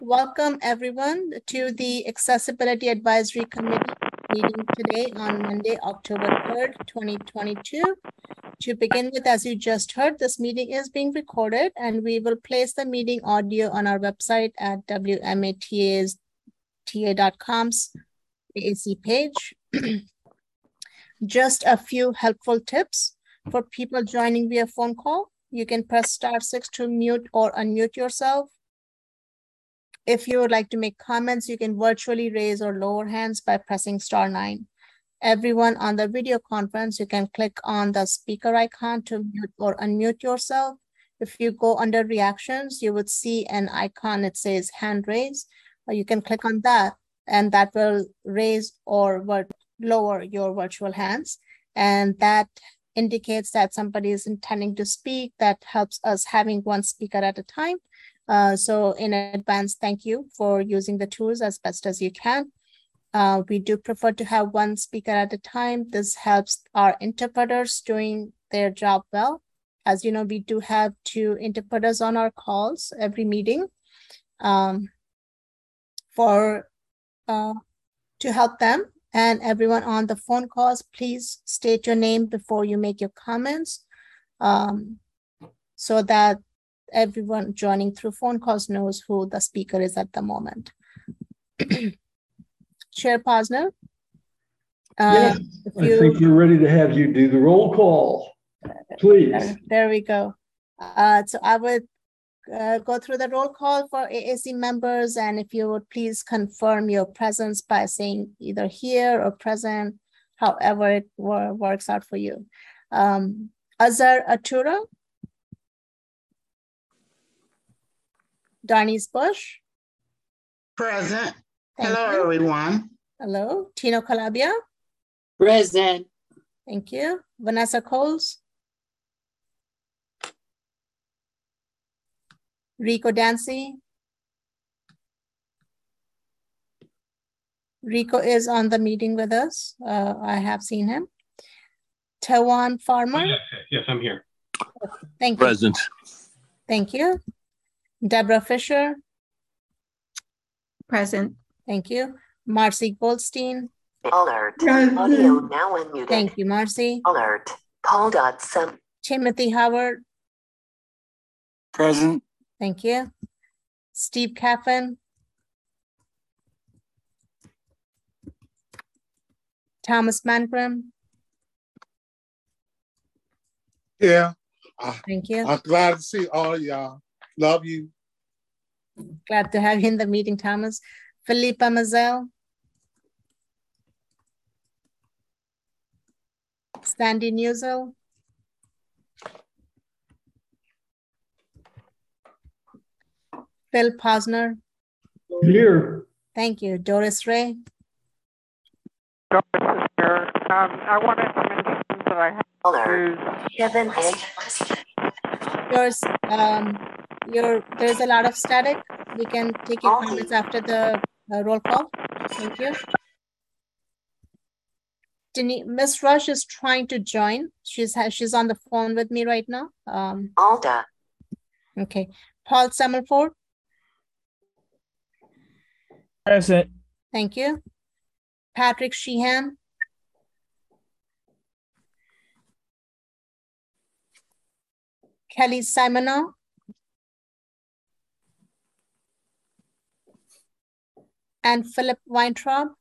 Welcome everyone to the Accessibility Advisory Committee meeting today on Monday, October 3rd, 2022. To begin with, as you just heard, this meeting is being recorded and we will place the meeting audio on our website at wmata.com's AAC page. Just a few helpful tips for people joining via phone call. You can press *6 to mute or unmute yourself. If you would like to make comments, you can virtually raise or lower hands by pressing *9. Everyone on the video conference, you can click on the speaker icon to mute or unmute yourself. If you go under reactions, you would see an icon that says hand raise. You can click on that and that will raise or lower your virtual hands. And that indicates that somebody is intending to speak. That helps us having one speaker at a time. So in advance, thank you for using the tools as best as you can. We do prefer to have one speaker at a time. This helps our interpreters doing their job well. As you know, we do have 2 interpreters on our calls every meeting to help them. And everyone on the phone calls, please state your name before you make your comments so that everyone joining through phone calls knows who the speaker is at the moment. Chair Posner. Yes, I think we're ready to have you do the roll call, please. There we go. So I would go through the roll call for AAC members, and if you would please confirm your presence by saying either here or present, however it works out for you. Azhar Atura. Darnice Bush. Present. Hello, everyone. Hello. Tino Calabia. Present. Thank you. Vanessa Coles. Rico Dancy. Rico is on the meeting with us. I have seen him. Tawan Farmer. Oh, yes, I'm here. Thank you. Present. Thank you. Deborah Fisher. Present. Thank you. Marcy Goldstein. Alert. Audio now unmuted. Thank you, Marcy. Alert. Paul.sum. Timothy Howard. Present. Thank you. Steve Caffin. Thomas Mangrum. Yeah. Thank you. I'm glad to see all of y'all. Love you. Glad to have you in the meeting, Thomas. Philippa Mazel. Sandy Newsel. Phil Posner. Here. Thank you. Doris Ray. Doris is here. I wanted to mention that I have Alert. Kevin Doris, there's a lot of static. We can take your comments after the roll call. Thank you. Miss Rush is trying to join. She's on the phone with me right now. Alda. Okay. Paul Summerford. Present. Thank you. Patrick Sheehan. Kelly Simonow. And Philip Weintraub.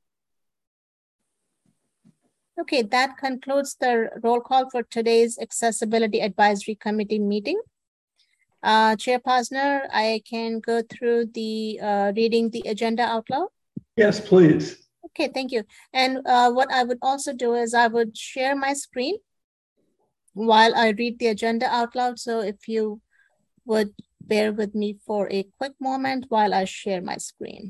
Okay, that concludes the roll call for today's Accessibility Advisory Committee meeting. Chair Posner, I can go through the reading the agenda out loud. Yes, please. Okay, thank you. And what I would also do is I would share my screen while I read the agenda out loud. So if you would bear with me for a quick moment while I share my screen.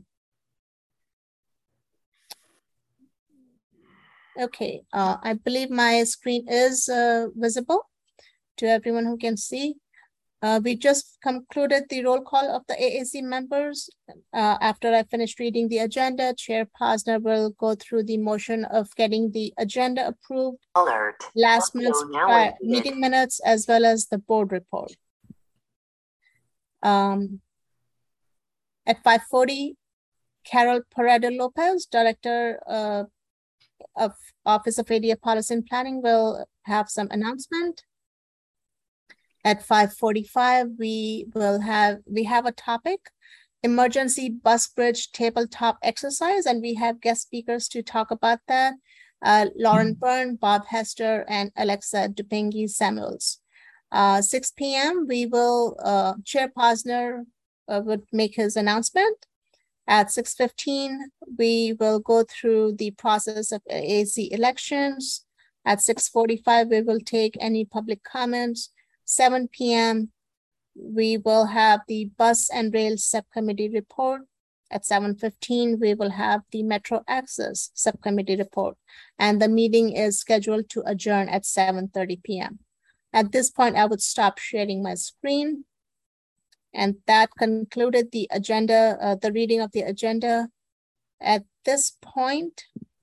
Okay, I believe my screen is visible to everyone who can see. We just concluded the roll call of the AAC members. After I finished reading the agenda, Chair Posner will go through the motion of getting the agenda approved, Alert. last month's meeting minutes, as well as the board report. At 5:40, Carol Paredes Lopez, Director of Office of ADA Policy and Planning, will have some announcement. At 5:45, we have a topic, emergency bus bridge tabletop exercise, and we have guest speakers to talk about that. Lauren Byrne, Bob Hester, and Alexa Dupingi Samuels. 6 p.m. we will, Chair Posner would make his announcement. At 6:15, we will go through the process of AC elections. At 6:45, we will take any public comments. 7 p.m., we will have the Bus and Rail Subcommittee report. At 7:15, we will have the Metro Access Subcommittee report, and the meeting is scheduled to adjourn at 7:30 p.m. At this point, I would stop sharing my screen. And that concluded the agenda, the reading of the agenda. At this point,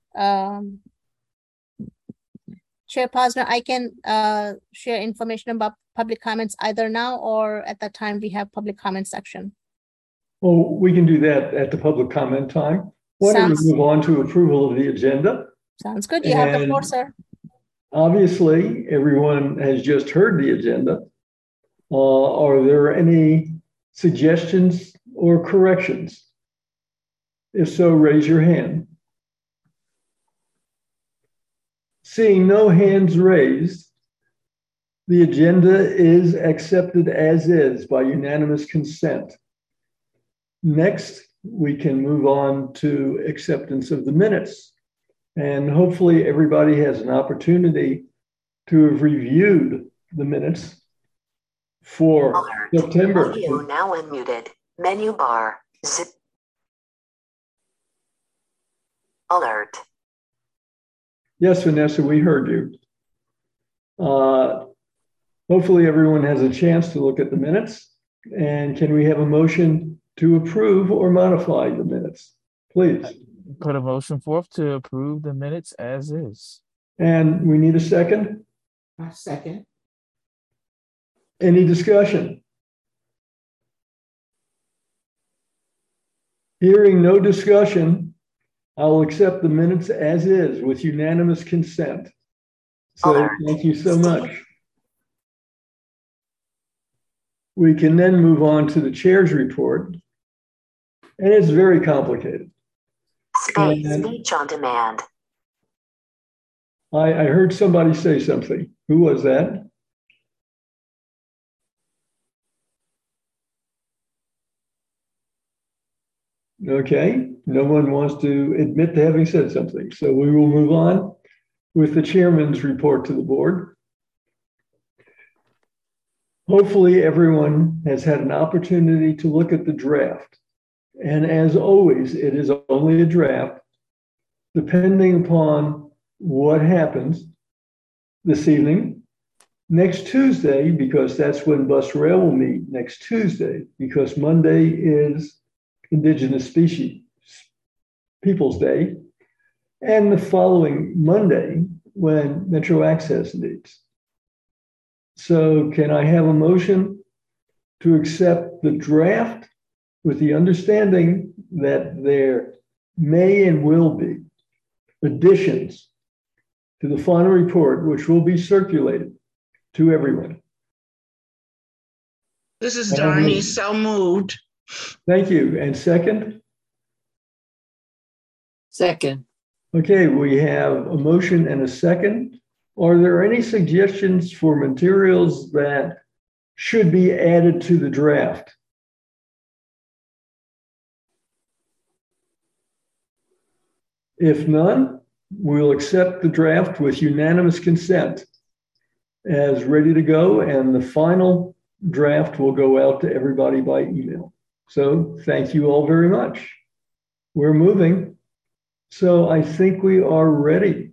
Chair Posner, I can share information about public comments either now or at the time we have public comment section. Well, we can do that at the public comment time. Why don't we move on to approval of the agenda? Sounds good. You have the floor, sir. Obviously, everyone has just heard the agenda. Are there any suggestions or corrections? If so, raise your hand. Seeing no hands raised, the agenda is accepted as is by unanimous consent. Next, we can move on to acceptance of the minutes. And hopefully everybody has an opportunity to have reviewed the minutes for Alert. September. Audio now unmuted. Menu bar. Zip. Alert. Yes, Vanessa, we heard you. Hopefully everyone has a chance to look at the minutes. And can we have a motion to approve or modify the minutes, please? Put a motion forth to approve the minutes as is. And we need a second. A second. Any discussion? Hearing no discussion, I'll accept the minutes as is with unanimous consent. So thank you so much. We can then move on to the chair's report. And it's very complicated. Speech on demand. I heard somebody say something. Who was that? Okay, no one wants to admit to having said something. So we will move on with the chairman's report to the board. Hopefully everyone has had an opportunity to look at the draft. And as always, it is only a draft. Depending upon what happens this evening, next Tuesday, because that's when Bus Rail will meet next Tuesday, because Monday is Indigenous Peoples Day, and the following Monday when Metro Access meets. So can I have a motion to accept the draft with the understanding that there may and will be additions to the final report, which will be circulated to everyone? This is Darnie, so moved. Thank you. And second? Second. Okay, we have a motion and a second. Are there any suggestions for materials that should be added to the draft? If none, we'll accept the draft with unanimous consent as ready to go, and the final draft will go out to everybody by email. So thank you all very much. We're moving. So I think we are ready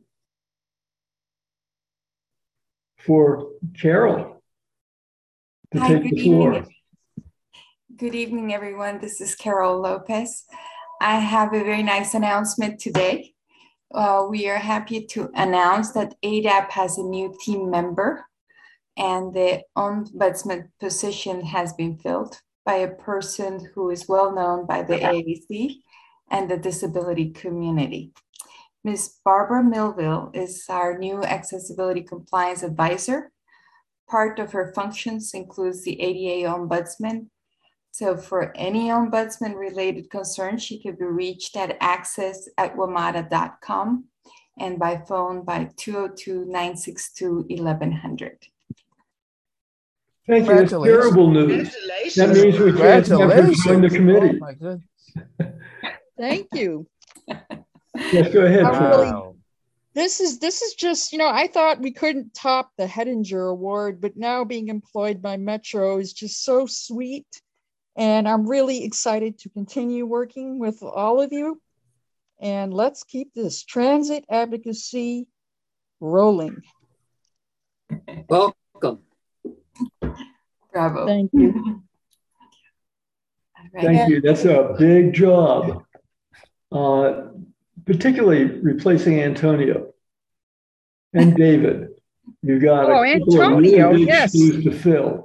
for Carol to take the floor. Good evening, everyone. This is Carol Lopez. I have a very nice announcement today. We are happy to announce that ADAP has a new team member and the ombudsman position has been filled. by a person who is well known by the AAC and the disability community. Ms. Barbara Millville is our new Accessibility Compliance Advisor. Part of her functions includes the ADA Ombudsman. So for any ombudsman related concerns, she can be reached at access@wamata.com and by phone by 202-962-1100. Thank you. That's terrible news. That means we can't have her join the committee. Oh my goodness. Thank you. Yes, go ahead. Wow. This is just, I thought we couldn't top the Hettinger Award, but now being employed by Metro is just so sweet. And I'm really excited to continue working with all of you. And let's keep this transit advocacy rolling. Welcome. Bravo. Thank you. Thank you. That's a big job. Particularly replacing Antonio and David. You got a couple of really big shoes to fill.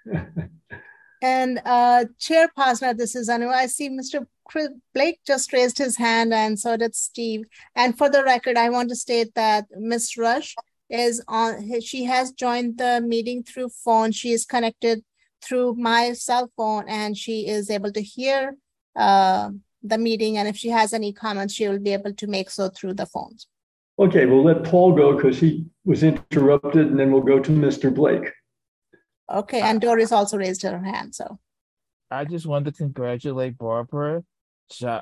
And Chair Posner, this is Anu. I see Mr. Blake just raised his hand, and so did Steve. And for the record, I want to state that Ms. Rush is on. She has joined the meeting through phone. She is connected through my cell phone, and she is able to hear the meeting. And if she has any comments, she will be able to make so through the phones. Okay, we'll let Paul go because he was interrupted, and then we'll go to Mr. Blake. Okay, and Doris also raised her hand. So I just wanted to congratulate Barbara for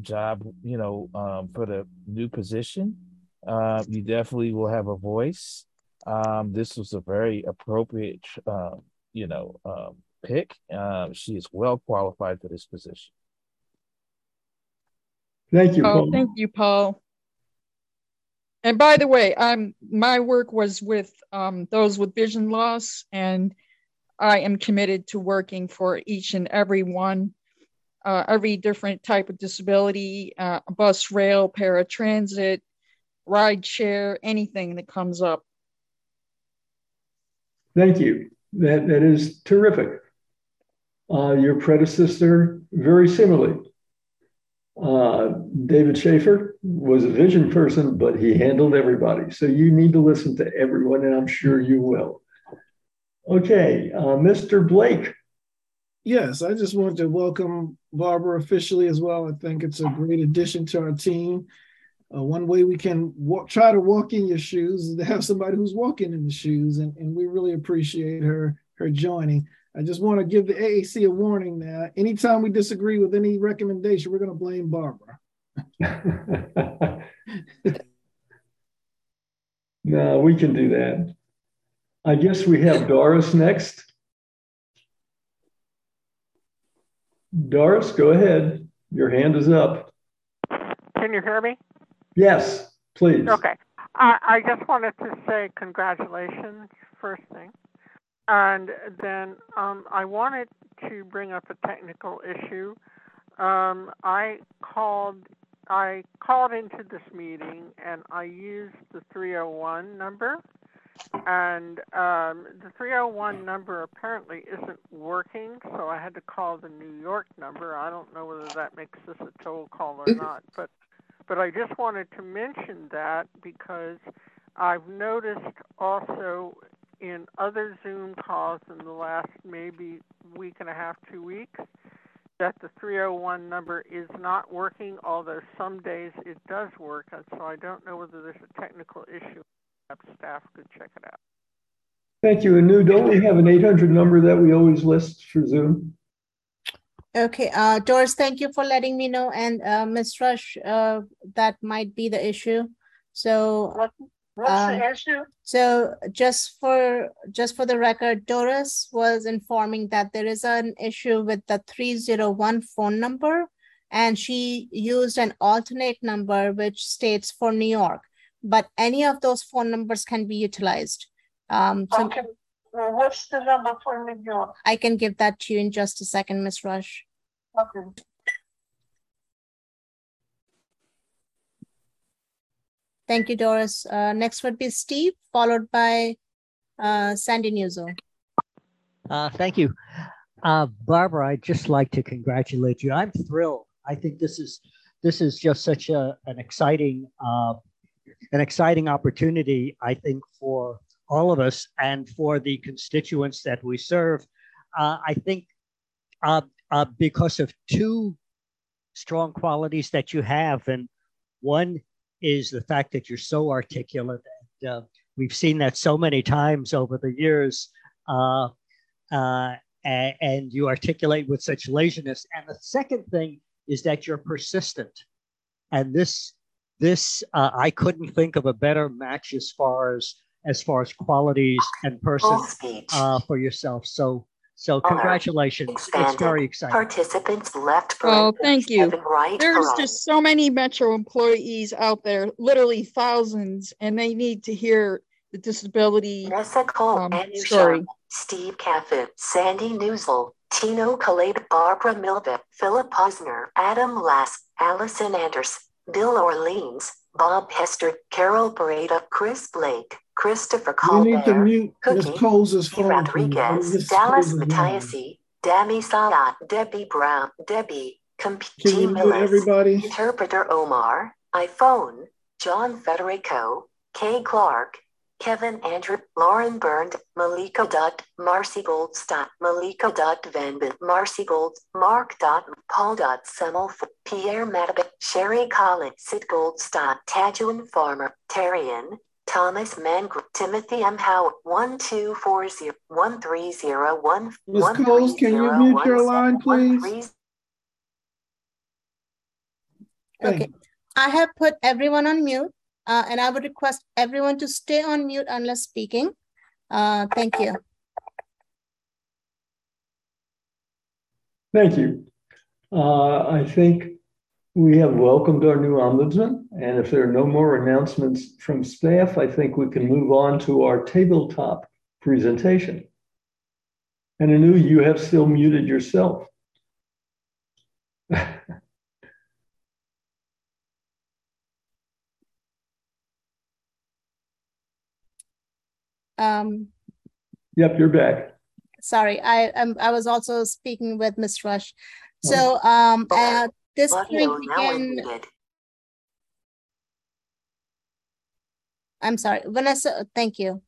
the new position. You definitely will have a voice. This was a very appropriate pick. She is well qualified for this position. Thank you, Paul. Thank you, Paul. And by the way, my work was with those with vision loss, and I am committed to working for each and every one, every different type of disability, bus, rail, paratransit, ride share, anything that comes up. Thank you. That is terrific. Your predecessor, very similarly. David Schaefer was a vision person, but he handled everybody. So you need to listen to everyone, and I'm sure you will. Okay, Mr. Blake. Yes, I just wanted to welcome Barbara officially as well. I think it's a great addition to our team. One way we can try to walk in your shoes is to have somebody who's walking in the shoes, and we really appreciate her joining. I just want to give the AAC a warning now. Anytime we disagree with any recommendation, we're going to blame Barbara. No, we can do that. I guess we have Doris next. Doris, go ahead. Your hand is up. Can you hear me? Yes, please. Okay. I just wanted to say congratulations, first thing. And then I wanted to bring up a technical issue. I called into this meeting and I used the 301 number. And the 301 number apparently isn't working, so I had to call the New York number. I don't know whether that makes this a toll call or not, but I just wanted to mention that because I've noticed also in other Zoom calls in the last maybe week and a half, 2 weeks, that the 301 number is not working, although some days it does work, and so I don't know whether there's a technical issue. Staff could check it out. Thank you. Anu, don't we have an 800 number that we always list for Zoom? Okay, Doris, thank you for letting me know. And Ms. Rush, that might be the issue. So What's the issue? So just for the record, Doris was informing that there is an issue with the 301 phone number, and she used an alternate number which states for New York. But any of those phone numbers can be utilized. Okay. Well, what's the number for New York? I can give that to you in just a second, Ms. Rush. Okay. Thank you, Doris. Next would be Steve, followed by Sandy Newzo. Thank you. Barbara, I'd just like to congratulate you. I'm thrilled. I think this is just such an exciting opportunity, I think, for all of us and for the constituents that we serve. I think because of two strong qualities that you have, and one is the fact that you're so articulate, and we've seen that so many times over the years, and you articulate with such laziness. And the second thing is that you're persistent, and this I couldn't think of a better match as far as qualities and person for yourself. So congratulations. It's very exciting. Participants left. Oh, thank you. Right, There's just so many Metro employees out there, literally thousands, and they need to hear the disability story. Steve Caffett, Sandy Newsel, Tino Kaleb, Barbara Milvick, Philip Posner, Adam Lass, Allison Anders, Bill Orleans, Bob Hester, Carol Pareda, Chris Blake, Christopher Colbert, We need to mute Ms. Coles's phone. Rodriguez, Dallas Mattiasi, Dami Salat, Debbie Brown, Debbie, Can you mute everybody? Interpreter Omar, iPhone, John Federico, Kay Clark, Kevin Andrew, Lauren Burned, Malika Dutt, Marcy Goldstadt, Malika Dutt Van Bent, Marcy Gold, Mark Dot, Paul Dot Semmelf, Pierre Matabek, Sherry Collins, Sid Goldstadt, Tajuan Farmer, Tarian, Thomas Mangr, Timothy M. Howard, 1240-1301. Ms. Coles, can you mute your line, please? Okay, I have put everyone on mute. And I would request everyone to stay on mute unless speaking. Thank you. Thank you. I think we have welcomed our new ombudsman, and if there are no more announcements from staff, I think we can move on to our tabletop presentation. And Anu, you have still muted yourself. Yep, you're back. Sorry, I was also speaking with Ms. Rush. So at this point we can. I'm sorry, Vanessa. Thank you.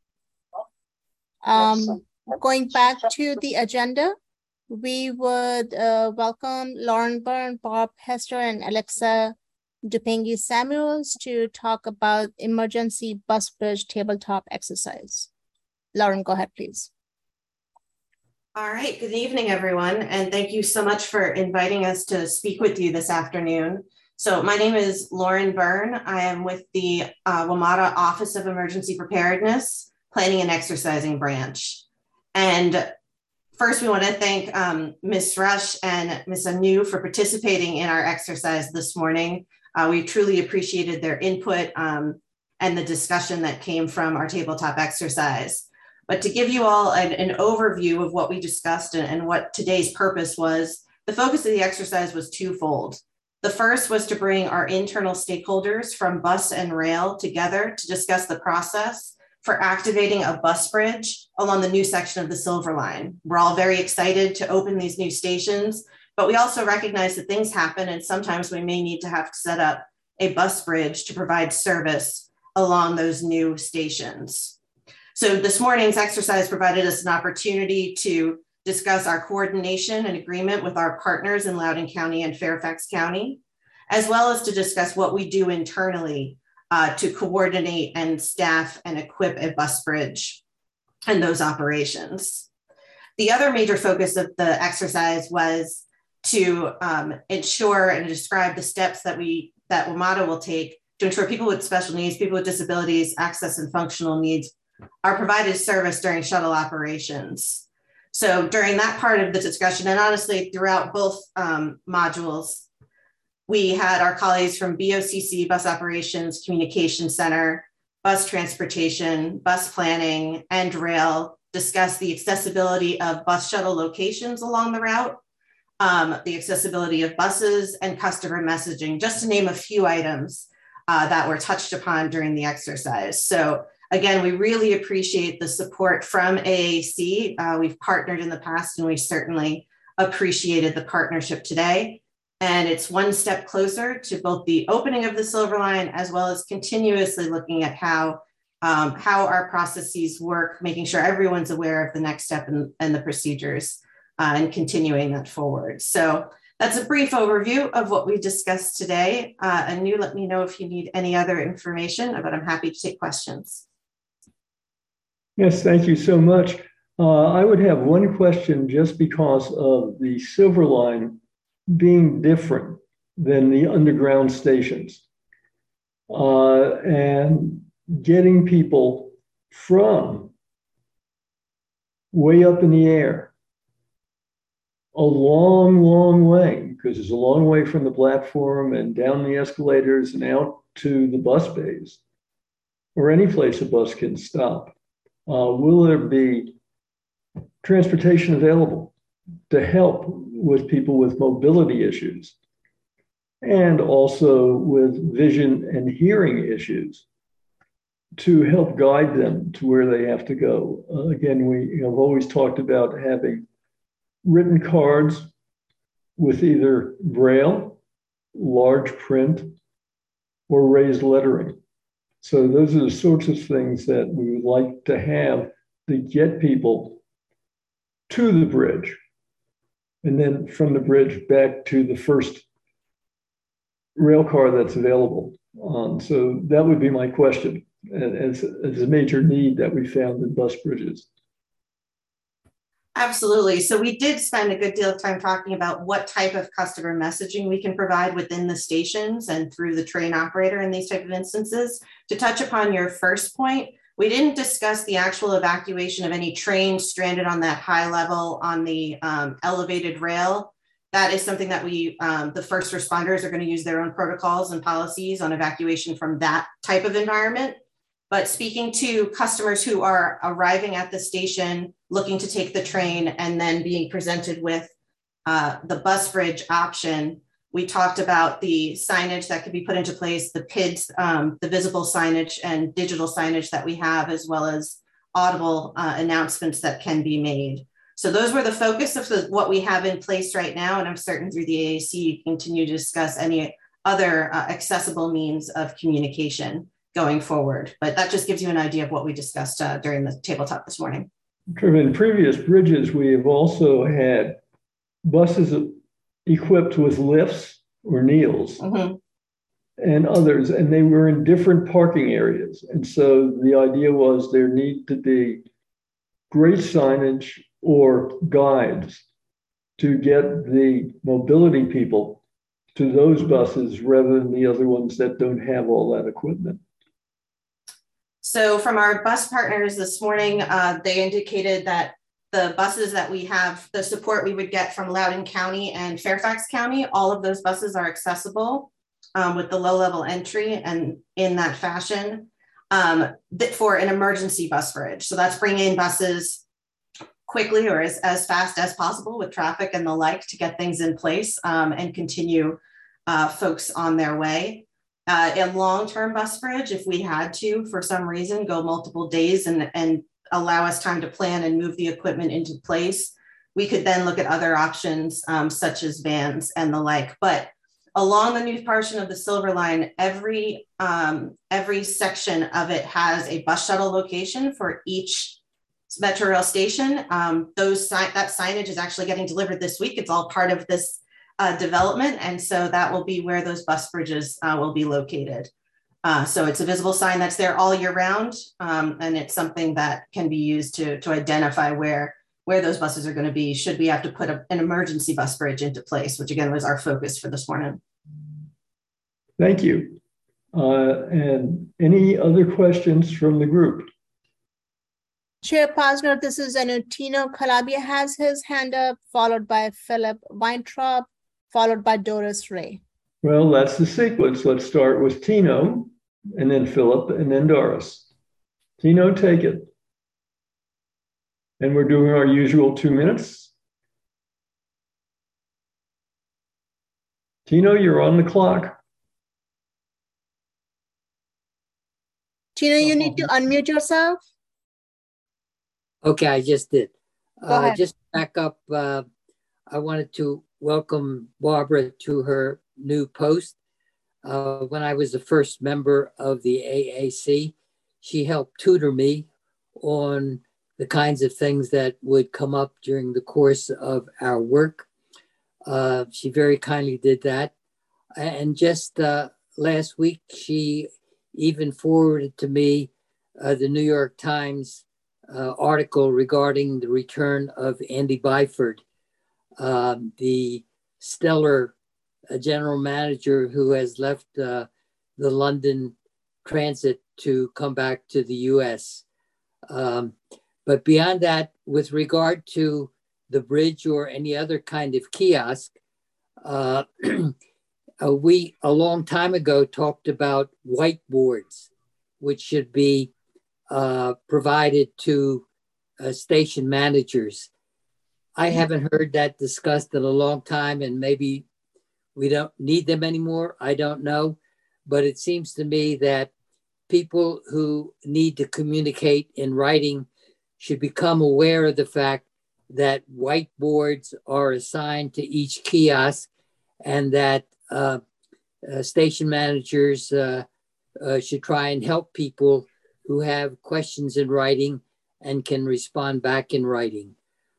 Going back to the agenda, we would welcome Lauren Byrne, Bob Hester, and Alexa Dupingi Samuels to talk about emergency bus bridge tabletop exercise. Lauren, go ahead, please. All right, good evening, everyone. And thank you so much for inviting us to speak with you this afternoon. So my name is Lauren Byrne. I am with the WMATA Office of Emergency Preparedness, Planning and Exercising Branch. And first, we want to thank Ms. Rush and Ms. Anu for participating in our exercise this morning. We truly appreciated their input and the discussion that came from our tabletop exercise. But to give you all an overview of what we discussed and what today's purpose was, the focus of the exercise was twofold. The first was to bring our internal stakeholders from bus and rail together to discuss the process for activating a bus bridge along the new section of the Silver Line. We're all very excited to open these new stations, but we also recognize that things happen and sometimes we may need to have to set up a bus bridge to provide service along those new stations. So this morning's exercise provided us an opportunity to discuss our coordination and agreement with our partners in Loudoun County and Fairfax County, as well as to discuss what we do internally to coordinate and staff and equip a bus bridge and those operations. The other major focus of the exercise was to ensure and describe the steps that WMATA will take to ensure people with special needs, people with disabilities, access and functional needs are provided service during shuttle operations. So during that part of the discussion, and honestly throughout both modules, we had our colleagues from BOCC, Bus Operations Communication Center, Bus Transportation, Bus Planning, and Rail discuss the accessibility of bus shuttle locations along the route, the accessibility of buses, and customer messaging, just to name a few items that were touched upon during the exercise. So again, we really appreciate the support from AAC. We've partnered in the past, and we certainly appreciated the partnership today. And it's one step closer to both the opening of the Silver Line, as well as continuously looking at how our processes work, making sure everyone's aware of the next step and the procedures, and continuing that forward. So that's a brief overview of what we discussed today. Anu, let me know if you need any other information, but I'm happy to take questions. Yes, thank you so much. I would have one question, just because of the Silver Line being different than the underground stations, and getting people from way up in the air a long, long way, because it's a long way from the platform and down the escalators and out to the bus bays or any place a bus can stop. Will there be transportation available to help with people with mobility issues and also with vision and hearing issues, to help guide them to where they have to go? Again, we have always talked about having written cards with either Braille, large print, or raised lettering. So those are the sorts of things that we would like to have to get people to the bridge, and then from the bridge back to the first rail car that's available. So that would be my question, as a major need that we found in bus bridges. Absolutely. So we did spend a good deal of time talking about what type of customer messaging we can provide within the stations and through the train operator in these type of instances. To touch upon your first point, we didn't discuss the actual evacuation of any trains stranded on that high level on the elevated rail. That is something that we, the first responders are going to use their own protocols and policies on evacuation from that type of environment. But speaking to customers who are arriving at the station, looking to take the train, and then being presented with the bus bridge option, we talked about the signage that could be put into place, the PIDs, the visible signage and digital signage that we have, as well as audible announcements that can be made. So those were the focus of what we have in place right now. And I'm certain through the AAC, you continue to discuss any other accessible means of communication going forward. But that just gives you an idea of what we discussed during the tabletop this morning. In previous bridges, we have also had buses equipped with lifts or kneels and others, and they were in different parking areas. And so the idea was there need to be great signage or guides to get the mobility people to those buses rather than the other ones that don't have all that equipment. So from our bus partners this morning, they indicated that the buses that we have, the support we would get from Loudoun County and Fairfax County, all of those buses are accessible with the low level entry and in that fashion for an emergency bus bridge. So that's bringing buses quickly or as fast as possible with traffic and the like to get things in place and continue folks on their way. A long-term bus bridge, if we had to, for some reason, go multiple days and allow us time to plan and move the equipment into place, we could then look at other options such as vans and the like. But along the new portion of the Silver Line, every section of it has a bus shuttle location for each Metro Rail station. That signage is actually getting delivered this week. It's all part of this development. And so that will be where those bus bridges will be located. So it's a visible sign that's there all year round. And it's something that can be used to identify where those buses are going to be should we have to put an emergency bus bridge into place, which again was our focus for this morning. Thank you. And any other questions from the group? Chair Posner, this is Tino Calabia has his hand up, followed by Philip Weintraub, followed by Doris Ray. Well, that's the sequence. Let's start with Tino, and then Philip, and then Doris. Tino, take it. And we're doing our usual 2 minutes. Tino, you're on the clock. Tina, you need to unmute yourself. Okay, I just did. Go ahead. Just back up, I wanted to welcome Barbara to her new post. When I was the first member of the AAC, she helped tutor me on the kinds of things that would come up during the course of our work. She very kindly did that. And just last week, she even forwarded to me the New York Times article regarding the return of Andy Byford, the stellar general manager who has left the London Transit to come back to the US. But beyond that, with regard to the bridge or any other kind of kiosk, we a long time ago talked about whiteboards, which should be provided to station managers. I haven't heard that discussed in a long time, and maybe we don't need them anymore. I don't know. But it seems to me that people who need to communicate in writing should become aware of the fact that whiteboards are assigned to each kiosk, and that station managers should try and help people who have questions in writing and can respond back in writing.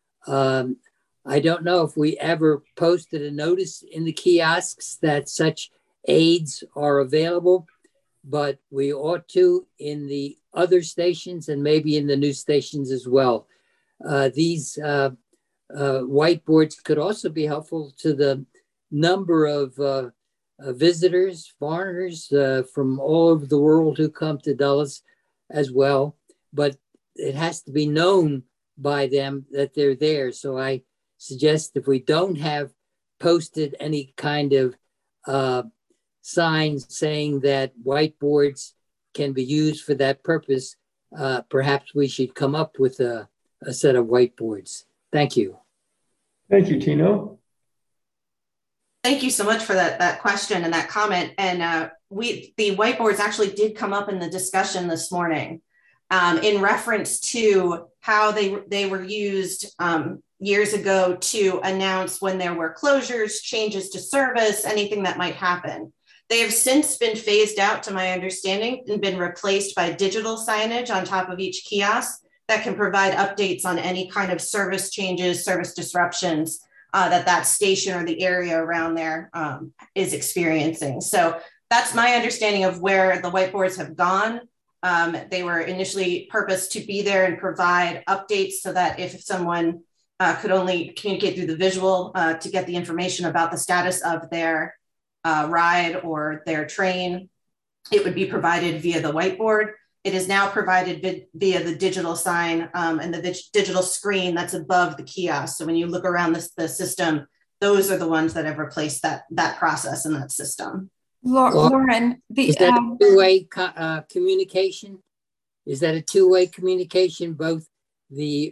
I don't know if we ever posted a notice in the kiosks that such aids are available, but we ought to in the other stations and maybe in the new stations as well. These whiteboards could also be helpful to the number of visitors, foreigners from all over the world who come to Dulles as well, but it has to be known by them that they're there. So I suggest if we don't have posted any kind of signs saying that whiteboards can be used for that purpose, perhaps we should come up with a set of whiteboards. Thank you. Thank you, Tino. Thank you so much for that question and that comment. And the whiteboards actually did come up in the discussion this morning in reference to how they were used years ago to announce when there were closures, changes to service, anything that might happen. They have since been phased out, to my understanding, and been replaced by digital signage on top of each kiosk that can provide updates on any kind of service changes, service disruptions that station or the area around there is experiencing. So that's my understanding of where the whiteboards have gone. They were initially purposed to be there and provide updates so that if someone could only communicate through the visual to get the information about the status of their ride or their train, it would be provided via the whiteboard. It is now provided via the digital sign and the digital screen that's above the kiosk. So when you look around the system, those are the ones that have replaced that process in that system. Lauren, is that a two-way communication? Is that a two-way communication? Both the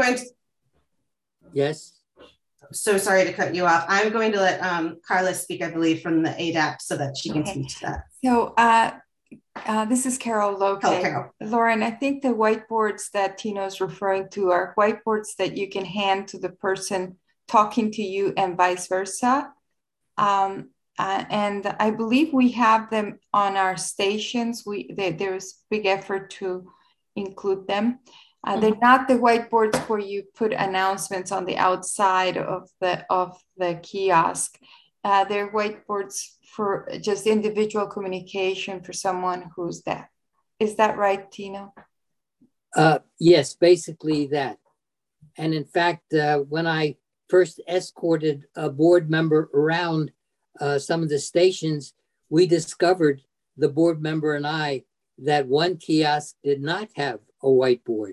Yes. So sorry to cut you off. I'm going to let Carla speak, I believe, from the ADAP so that she can speak to that. So this is Carol Loke. Hello, Carol. Lauren, I think the whiteboards that Tino is referring to are whiteboards that you can hand to the person talking to you and vice versa. And I believe we have them on our stations. There's big effort to include them. They're not the whiteboards where you put announcements on the outside of the kiosk. They're whiteboards for just individual communication for someone who's deaf. Is that right, Tino? Yes, basically that. And in fact, when I first escorted a board member around some of the stations, we discovered, the board member and I, that one kiosk did not have a whiteboard.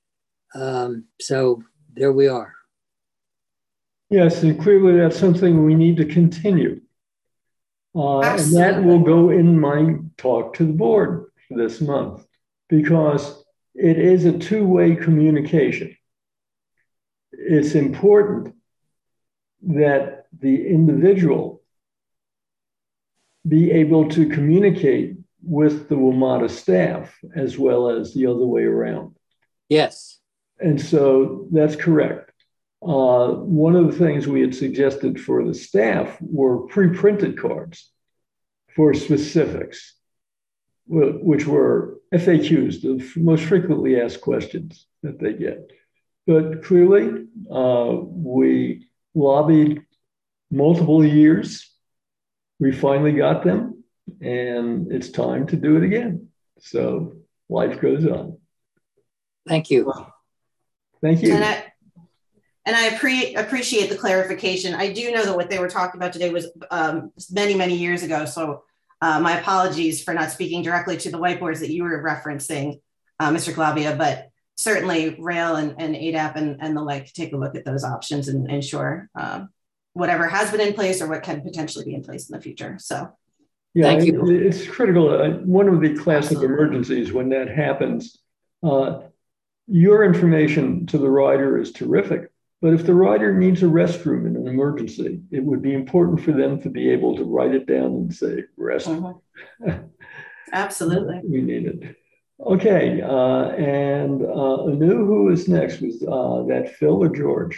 So there we are. Yes, and clearly that's something we need to continue. And that will go in my talk to the board for this month, because it is a two-way communication. It's important that the individual be able to communicate with the WMATA staff as well as the other way around. Yes. And so that's correct. One of the things we had suggested for the staff were pre-printed cards for specifics, which were FAQs, the most frequently asked questions that they get. But clearly, we lobbied multiple years. We finally got them, and it's time to do it again. So life goes on. Thank you. Thank you. And I appreciate the clarification. I do know that what they were talking about today was many, many years ago. So my apologies for not speaking directly to the whiteboards that you were referencing, Mr. Calavia, but certainly Rail and ADAP and the like, take a look at those options and ensure whatever has been in place or what can potentially be in place in the future. So yeah, thank you. It's critical. One of the classic emergencies when that happens, your information to the rider is terrific. But if the rider needs a restroom in an emergency, it would be important for them to be able to write it down and say restroom. Absolutely. We need it. Okay, and Anu, who is next? Was that Phil or George?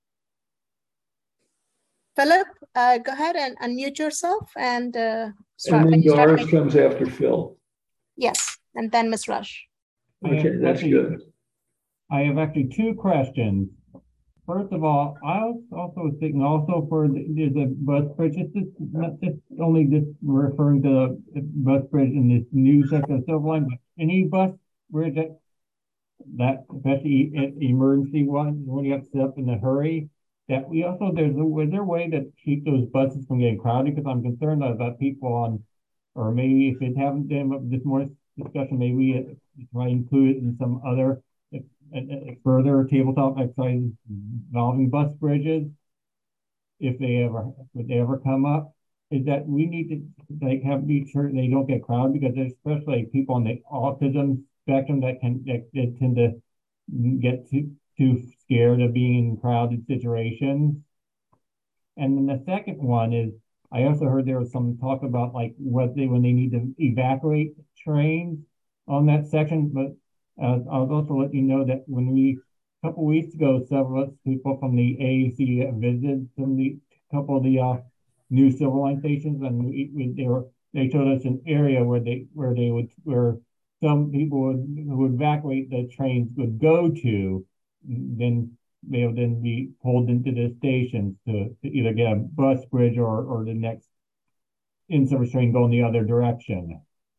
Philip, go ahead and unmute yourself and start. And then Doris comes after Phil. Yes, and then Ms. Rush. Okay, that's good. I have actually two questions. First of all, I was also thinking also for the bus bridge, not just only just referring to the bus bridge in this new section of Silver Line, but any bus bridge that especially emergency ones when you have to set up in a hurry, that we also, was there a way to keep those buses from getting crowded? Because I'm concerned about people on, or maybe if it haven't been this morning's discussion, maybe we try to include it in some other further tabletop exercises involving bus bridges, if they ever come up, is that we need to have to be sure they don't get crowded, because there's especially people on the autism spectrum that tend to get too scared of being in crowded situations. And then the second one is, I also heard there was some talk about like when they need to evacuate trains on that section, but I'll also let you know that when a couple weeks ago, several of us people from the AAC visited a couple of the new Silver Line stations, and they showed us an area where some people who would evacuate the trains would go to, then they would then be pulled into the stations to either get a bus bridge or the next in-service train going the other direction.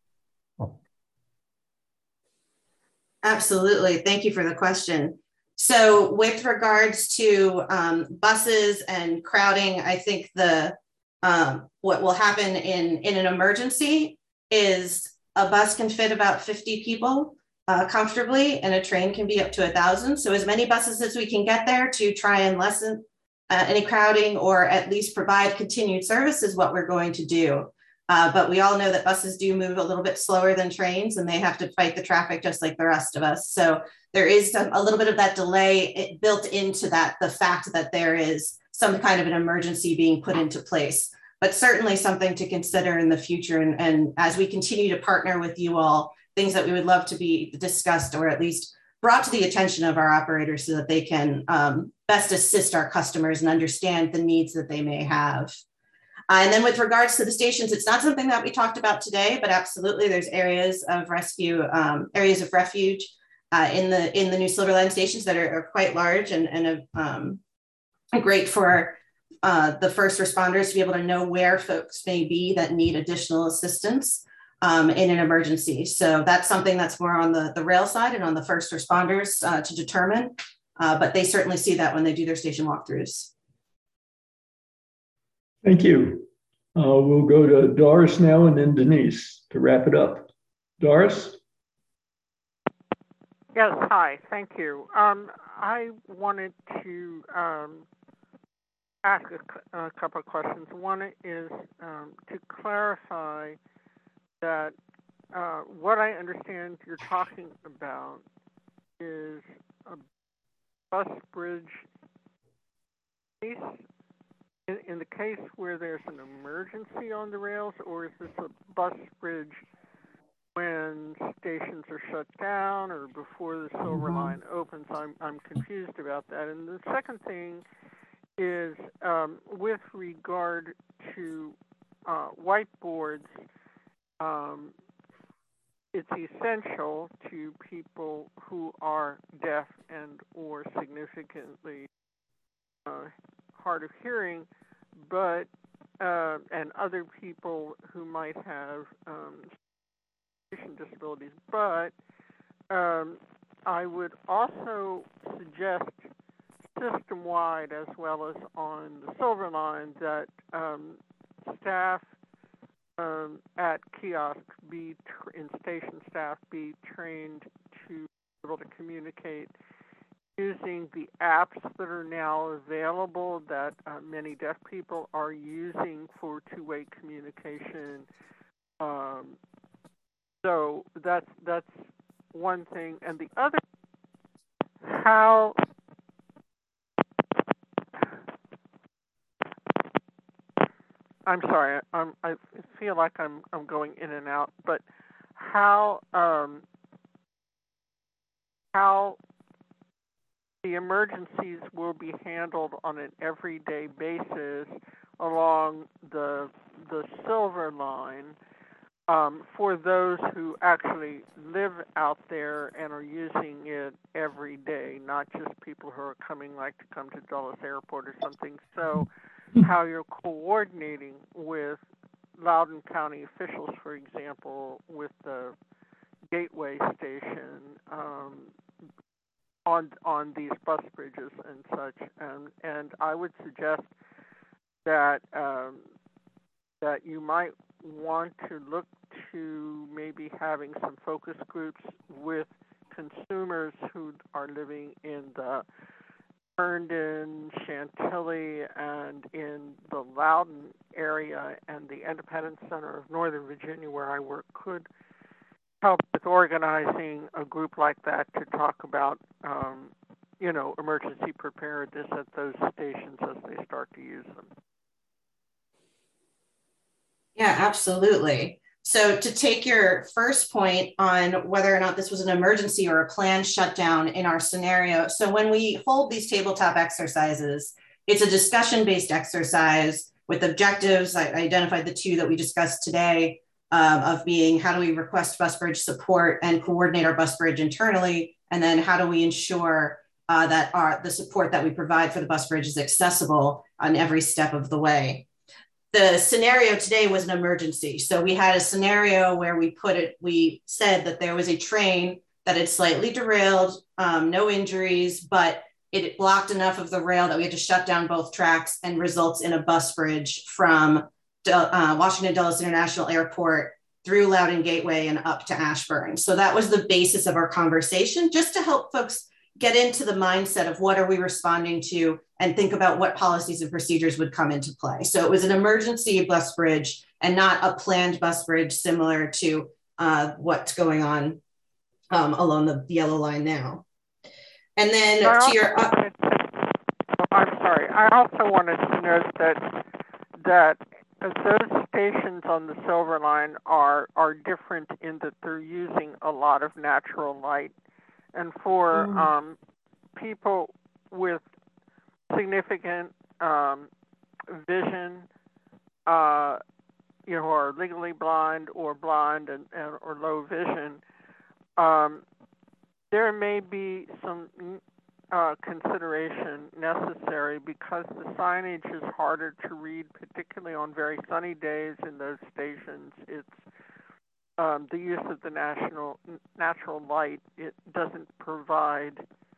Absolutely. Thank you for the question. So with regards to buses and crowding, I think what will happen in an emergency is a bus can fit about 50 people comfortably, and a train can be up to 1,000. So as many buses as we can get there to try and lessen any crowding or at least provide continued service is what we're going to do. But we all know that buses do move a little bit slower than trains, and they have to fight the traffic just like the rest of us. So there is a little bit of that delay built into that, the fact that there is some kind of an emergency being put into place, but certainly something to consider in the future. And as we continue to partner with you all, things that we would love to be discussed or at least brought to the attention of our operators so that they can best assist our customers and understand the needs that they may have. And then with regards to the stations, it's not something that we talked about today, but absolutely there's areas of rescue, areas of refuge in the new Silver Line stations that are quite large and great for the first responders to be able to know where folks may be that need additional assistance in an emergency. So that's something that's more on the rail side and on the first responders to determine, but they certainly see that when they do their station walkthroughs. Thank you. We'll go to Doris now and then Denise to wrap it up. Doris? Yes, hi, thank you. I wanted to ask a couple of questions. One is to clarify that what I understand you're talking about is a bus bridge case. In the case where there's an emergency on the rails, or is this a bus bridge when stations are shut down or before the Silver Line opens. I'm confused about that. And the second thing is with regard to whiteboards, it's essential to people who are deaf and or significantly hard of hearing, but and other people who might have disabilities. But I would also suggest system-wide, as well as on the Silver Line, that staff at kiosks station staff be trained to be able to communicate using the apps that are now available that many deaf people are using for two-way communication. So that's one thing, and the other, how I'm sorry, I feel like I'm going in and out, but how the emergencies will be handled on an everyday basis along the Silver Line for those who actually live out there and are using it every day, not just people who are coming to come to Dulles Airport or something. So how you're coordinating with Loudoun County officials, for example, with the Gateway station on these bus bridges and such, and I would suggest that that you might want to look to maybe having some focus groups with consumers who are living in the Herndon, Chantilly, and in the Loudoun area, and the Independence Center of Northern Virginia, where I work, could help with organizing a group like that to talk about, emergency preparedness at those stations as they start to use them. Yeah, absolutely. So to take your first point on whether or not this was an emergency or a planned shutdown in our scenario. So when we hold these tabletop exercises, it's a discussion-based exercise with objectives. I identified the two that we discussed today of being how do we request bus bridge support and coordinate our bus bridge internally, and then how do we ensure that the support that we provide for the bus bridge is accessible on every step of the way. The scenario today was an emergency. So we had a scenario where we said that there was a train that had slightly derailed, no injuries, but it blocked enough of the rail that we had to shut down both tracks, and results in a bus bridge from Washington Dulles International Airport through Loudoun Gateway and up to Ashburn. So that was the basis of our conversation, just to help folks get into the mindset of what are we responding to and think about what policies and procedures would come into play. So it was an emergency bus bridge and not a planned bus bridge similar to what's going on along the Yellow Line now. And then I'm sorry. I also wanted to note that those stations on the Silver Line are different in that they're using a lot of natural light. And for people with significant vision, who are legally blind or blind or low vision, there may be some consideration necessary because the signage is harder to read, particularly on very sunny days in those stations. It's the use of the natural light. It doesn't provide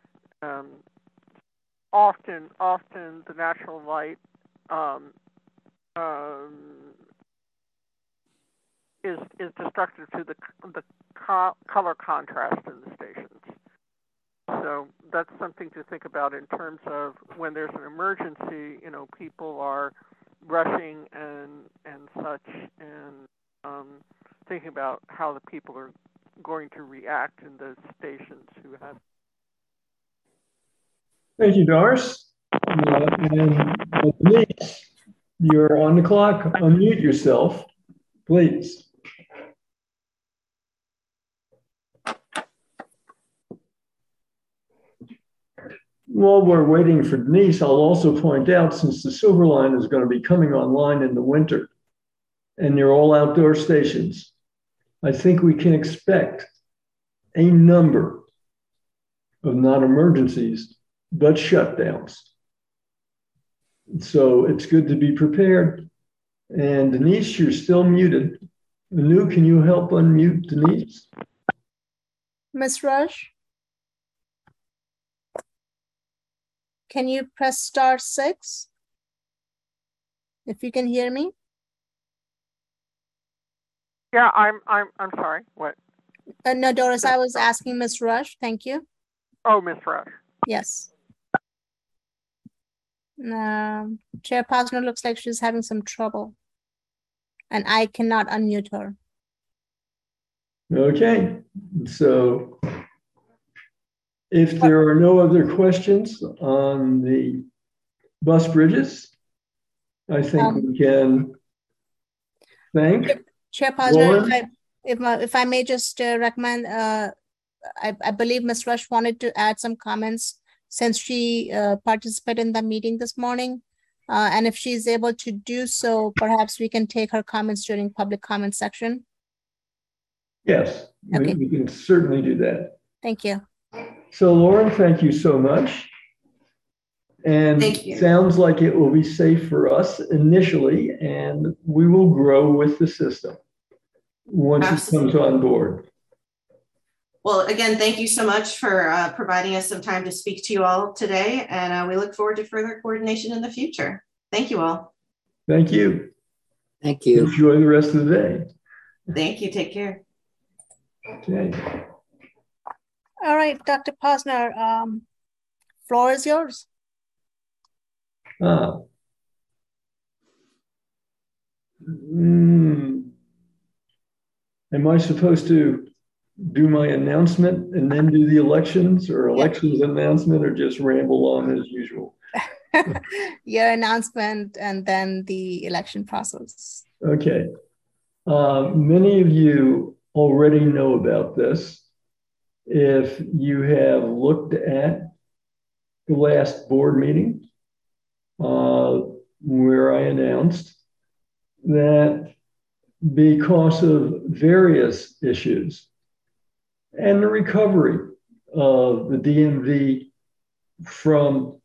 often the natural light is destructive to the color contrast in the stations. So that's something to think about in terms of when there's an emergency. People are rushing and such, and thinking about how the people are going to react in those stations who have. Thank you, Doris. And Denise, you're on the clock. Unmute yourself, please. while we're waiting for Denise, I'll also point out, since the Silver Line is going to be coming online in the winter, and they're all outdoor stations, I think we can expect a number of non-emergencies, but shutdowns. So it's good to be prepared. And Denise, you're still muted. Anu, can you help unmute Denise? Ms. Rush? Can you press *6? If you can hear me? Yeah, I'm sorry. What? No, Doris, I was asking Ms. Rush. Thank you. Oh, Ms. Rush. Yes. Chair Posner looks like she's having some trouble, and I cannot unmute her. Okay, so if there are no other questions on the bus bridges, I think we can thank Chair Posner, if I may just recommend, I believe Ms. Rush wanted to add some comments since she participated in the meeting this morning. And if she's able to do so, perhaps we can take her comments during public comment section. Yes, okay. we can certainly do that. Thank you. So Lauren, thank you so much. And it sounds like it will be safe for us initially, and we will grow with the system once it comes on board. Well, again, thank you so much for providing us some time to speak to you all today, and we look forward to further coordination in the future. Thank you all. Thank you. Thank you. Enjoy the rest of the day. Thank you. Take care. Okay. All right, Dr. Posner, floor is yours. Am I supposed to do my announcement and then do the elections, or elections announcement, or just ramble on as usual? Your announcement and then the election process. Okay. Many of you already know about this. If you have looked at the last board meeting, where I announced that because of various issues and the recovery of the DMV from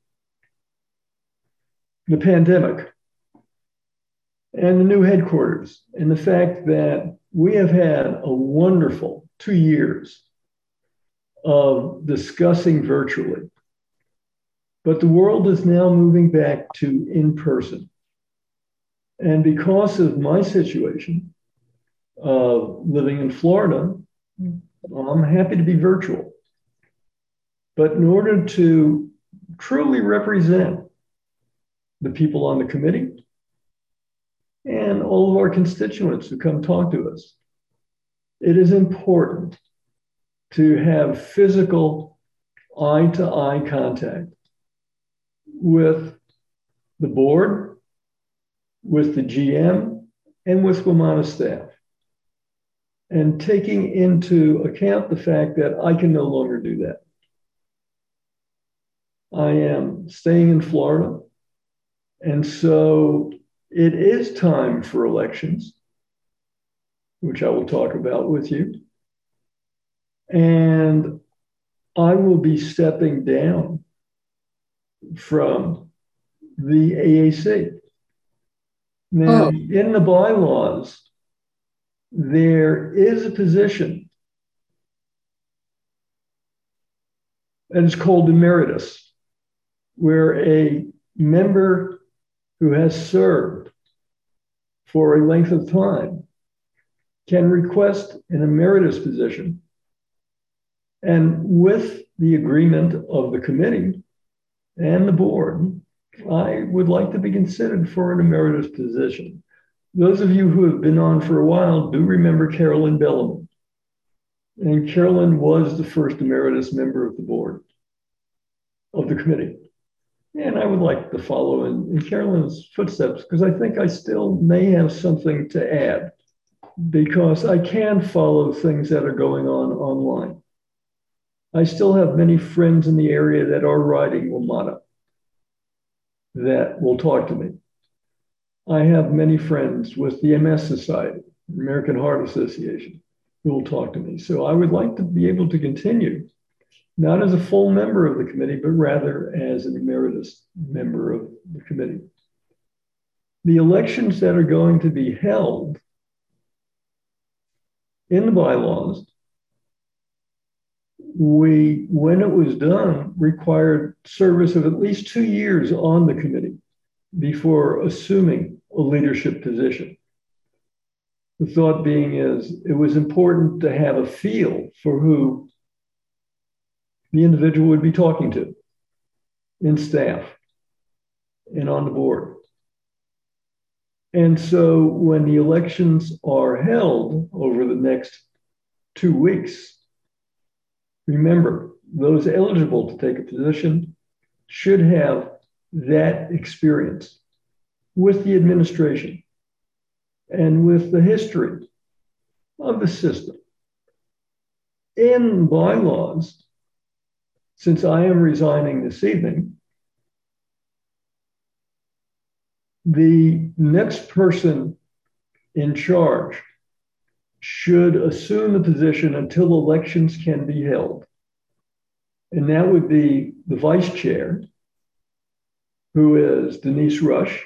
the pandemic and the new headquarters, and the fact that we have had a wonderful 2 years of discussing virtually, but the world is now moving back to in-person. And because of my situation of living in Florida, I'm happy to be virtual. But in order to truly represent the people on the committee and all of our constituents who come talk to us, it is important to have physical eye-to-eye contact with the board, with the GM, and with WMATA staff. And taking into account the fact that I can no longer do that. I am staying in Florida, and so it is time for elections, which I will talk about with you. And I will be stepping down from the AAC. Now, in the bylaws, there is a position that is called emeritus, where a member who has served for a length of time can request an emeritus position. And with the agreement of the committee and the board, I would like to be considered for an emeritus position. Those of you who have been on for a while do remember Carolyn Bellamy. And Carolyn was the first emeritus member of the board, of the committee. And I would like to follow in Carolyn's footsteps, because I think I still may have something to add, because I can follow things that are going on online. I still have many friends in the area that are riding WMATA that will talk to me. I have many friends with the MS Society, American Heart Association, who will talk to me. So I would like to be able to continue, not as a full member of the committee, but rather as an emeritus member of the committee. The elections that are going to be held in the bylaws, when it was done, required service of at least 2 years on the committee before assuming a leadership position. The thought being is it was important to have a feel for who the individual would be talking to in staff and on the board. And so when the elections are held over the next 2 weeks, remember, those eligible to take a position should have that experience with the administration and with the history of the system. In bylaws, since I am resigning this evening, the next person in charge should assume the position until elections can be held. And that would be the vice chair, who is Denise Rush,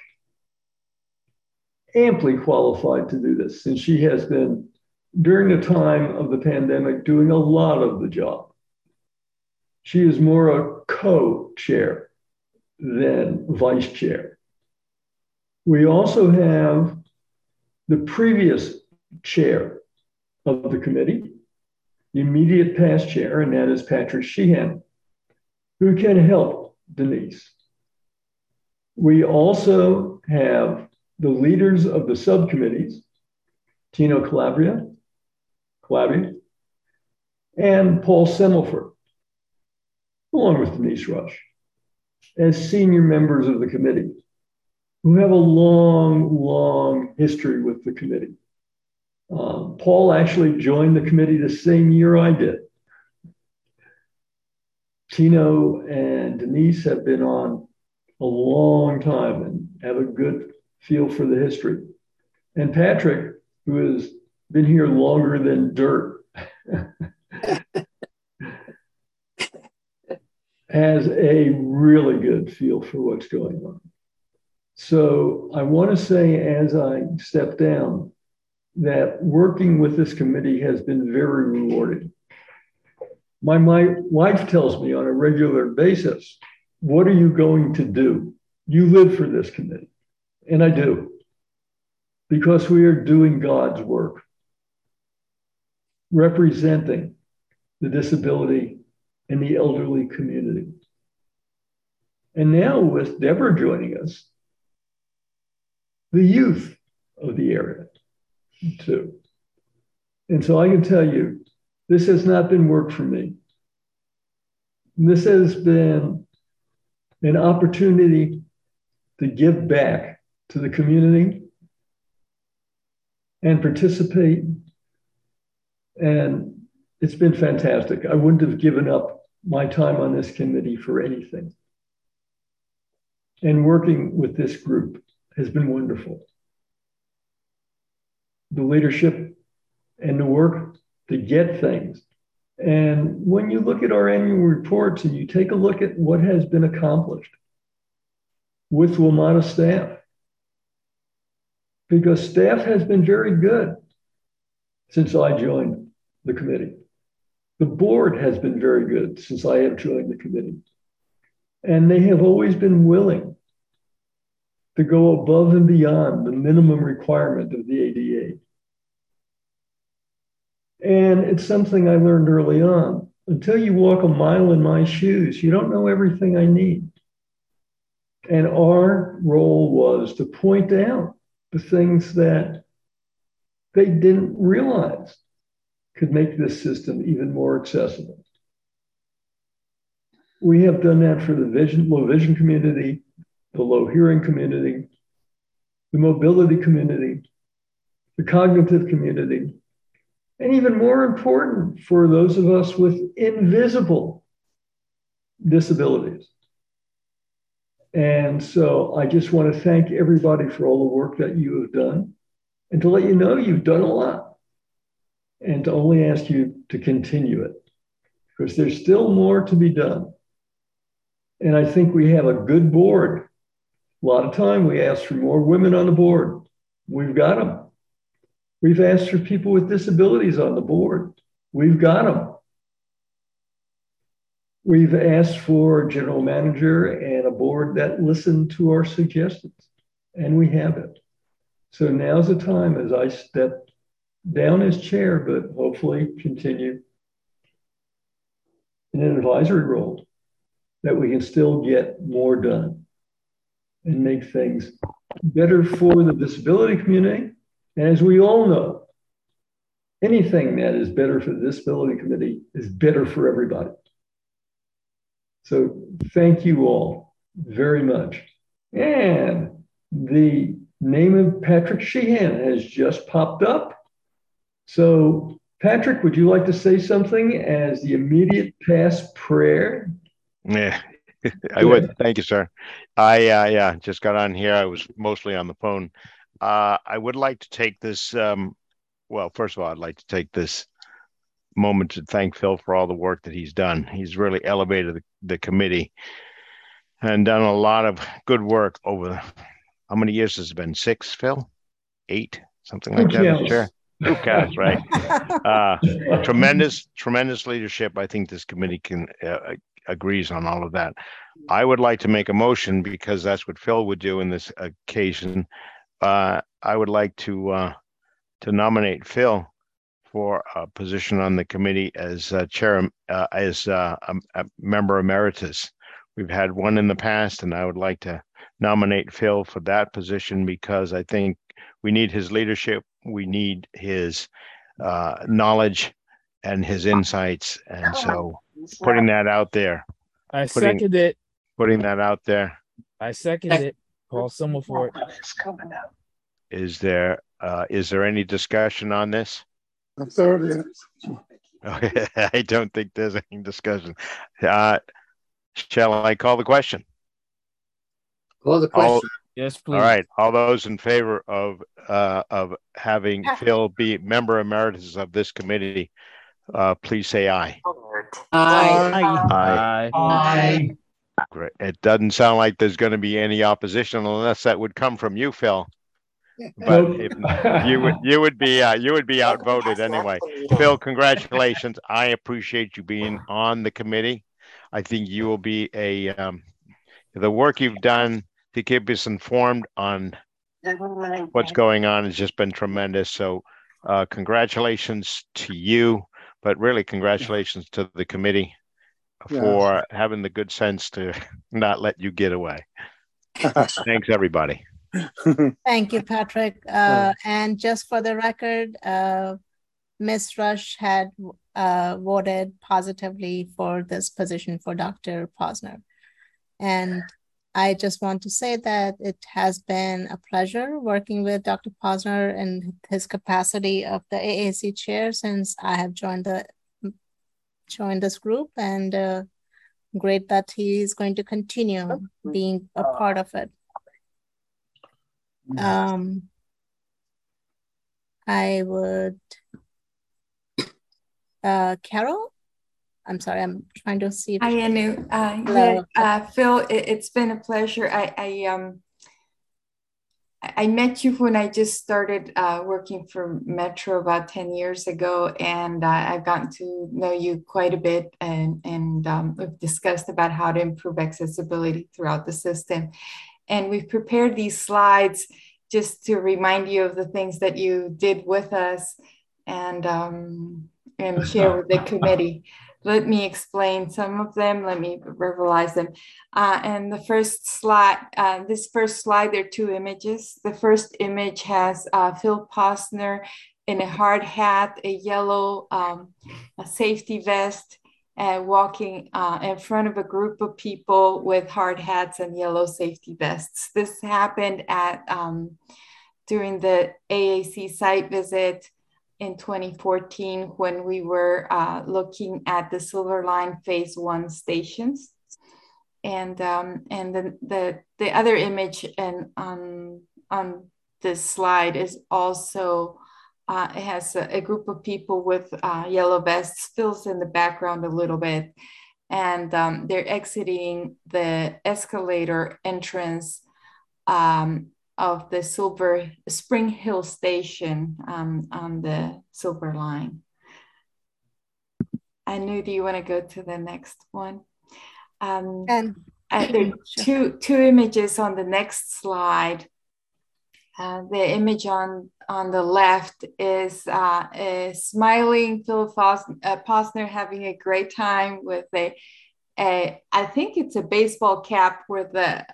amply qualified to do this, since she has been, during the time of the pandemic, doing a lot of the job. She is more a co-chair than vice chair. We also have the previous chair of the committee, the immediate past chair, and that is Patrick Sheehan, who can help Denise. We also have the leaders of the subcommittees, Tino Calabria, and Paul Semmelfer, along with Denise Rush, as senior members of the committee, who have a long, long history with the committee. Paul actually joined the committee the same year I did. Tino and Denise have been on a long time and have a good feel for the history. And Patrick, who has been here longer than dirt, has a really good feel for what's going on. So I want to say, as I step down, that working with this committee has been very rewarding. My wife tells me on a regular basis, what are you going to do? You live for this committee. And I do, because we are doing God's work, representing the disability and the elderly community. And now with Deborah joining us, the youth of the area too. And so I can tell you, this has not been work for me. This has been an opportunity to give back to the community and participate. And it's been fantastic. I wouldn't have given up my time on this committee for anything. And working with this group has been wonderful. The leadership and the work to get things. And when you look at our annual reports and you take a look at what has been accomplished with WMATA staff, because staff has been very good since I joined the committee. The board has been very good since I have joined the committee. And they have always been willing to go above and beyond the minimum requirement of the ADA. And it's something I learned early on. Until you walk a mile in my shoes, you don't know everything I need. And our role was to point out the things that they didn't realize could make this system even more accessible. We have done that for the low vision community, the low hearing community, the mobility community, the cognitive community, and even more important for those of us with invisible disabilities. And so I just want to thank everybody for all the work that you have done, and to let you know you've done a lot, and to only ask you to continue it, because there's still more to be done. And I think we have a good board. A lot of time we ask for more women on the board. We've got them. We've asked for people with disabilities on the board. We've got them. We've asked for a general manager and a board that listened to our suggestions, and we have it. So now's the time, as I step down as chair, but hopefully continue in an advisory role, that we can still get more done and make things better for the disability community. And as we all know, anything that is better for the disability committee is better for everybody. So thank you all very much. And the name of Patrick Sheehan has just popped up. So Patrick, would you like to say something as the immediate past prayer? Yeah, I would. Thank you, sir. I just got on here. I was mostly on the phone. I would like to take this, well, first of all, I'd like to take this moment to thank Phil for all the work that he's done. He's really elevated the committee and done a lot of good work over, how many years has it been? 6, Phil? 8? Something like that, sure. Who counts, right? Tremendous leadership. I think this committee can agrees on all of that. I would like to make a motion, because that's what Phil would do in this occasion. I would like to nominate Phil for a position on the committee as chair, as a member emeritus. We've had one in the past, and I would like to nominate Phil for that position, because I think we need his leadership. We need his knowledge and his insights. And so putting that out there. I second it. Putting that out there. I second it. Call someone for it. Is there any discussion on this? I'm sorry. Okay, I don't think there's any discussion. Shall I call the question? Call the question. Yes, please. All right. All those in favor of having Phil be member emeritus of this committee, please say aye. Aye. Aye. Great. It doesn't sound like there's going to be any opposition, unless that would come from you, Phil. But if you would be outvoted anyway. Phil, congratulations. I appreciate you being on the committee. I think you will be the work you've done to keep us informed on what's going on has just been tremendous. So congratulations to you, but really congratulations to the committee for having the good sense to not let you get away. Thanks, everybody. Thank you, Patrick. And just for the record, Ms. Rush had voted positively for this position for Dr. Posner. And I just want to say that it has been a pleasure working with Dr. Posner in his capacity of the AAC chair since I have joined this group, and great that he is going to continue being a part of it. I would, Carol? I'm sorry, I'm trying to see. Hi, Anu. Phil, it's been a pleasure. I met you when I just started working for Metro about 10 years ago, and I've gotten to know you quite a bit, and we've discussed about how to improve accessibility throughout the system. And we've prepared these slides just to remind you of the things that you did with us and share with the committee. Let me explain some of them. Let me verbalize them. And the first slide, this first slide, there are 2 images. The first image has Phil Posner in a hard hat, a yellow a safety vest, walking in front of a group of people with hard hats and yellow safety vests. This happened at during the AAC site visit in 2014 when we were looking at the Silver Line Phase 1 stations. And the other image on this slide is also, it has a group of people with yellow vests, fills in the background a little bit. And they're exiting the escalator entrance of the Spring Hill Station on the Silver Line. Anu, do you want to go to the next one? There are two images on the next slide. The image on the left is a smiling Philip Posner having a great time with I think it's a baseball cap with the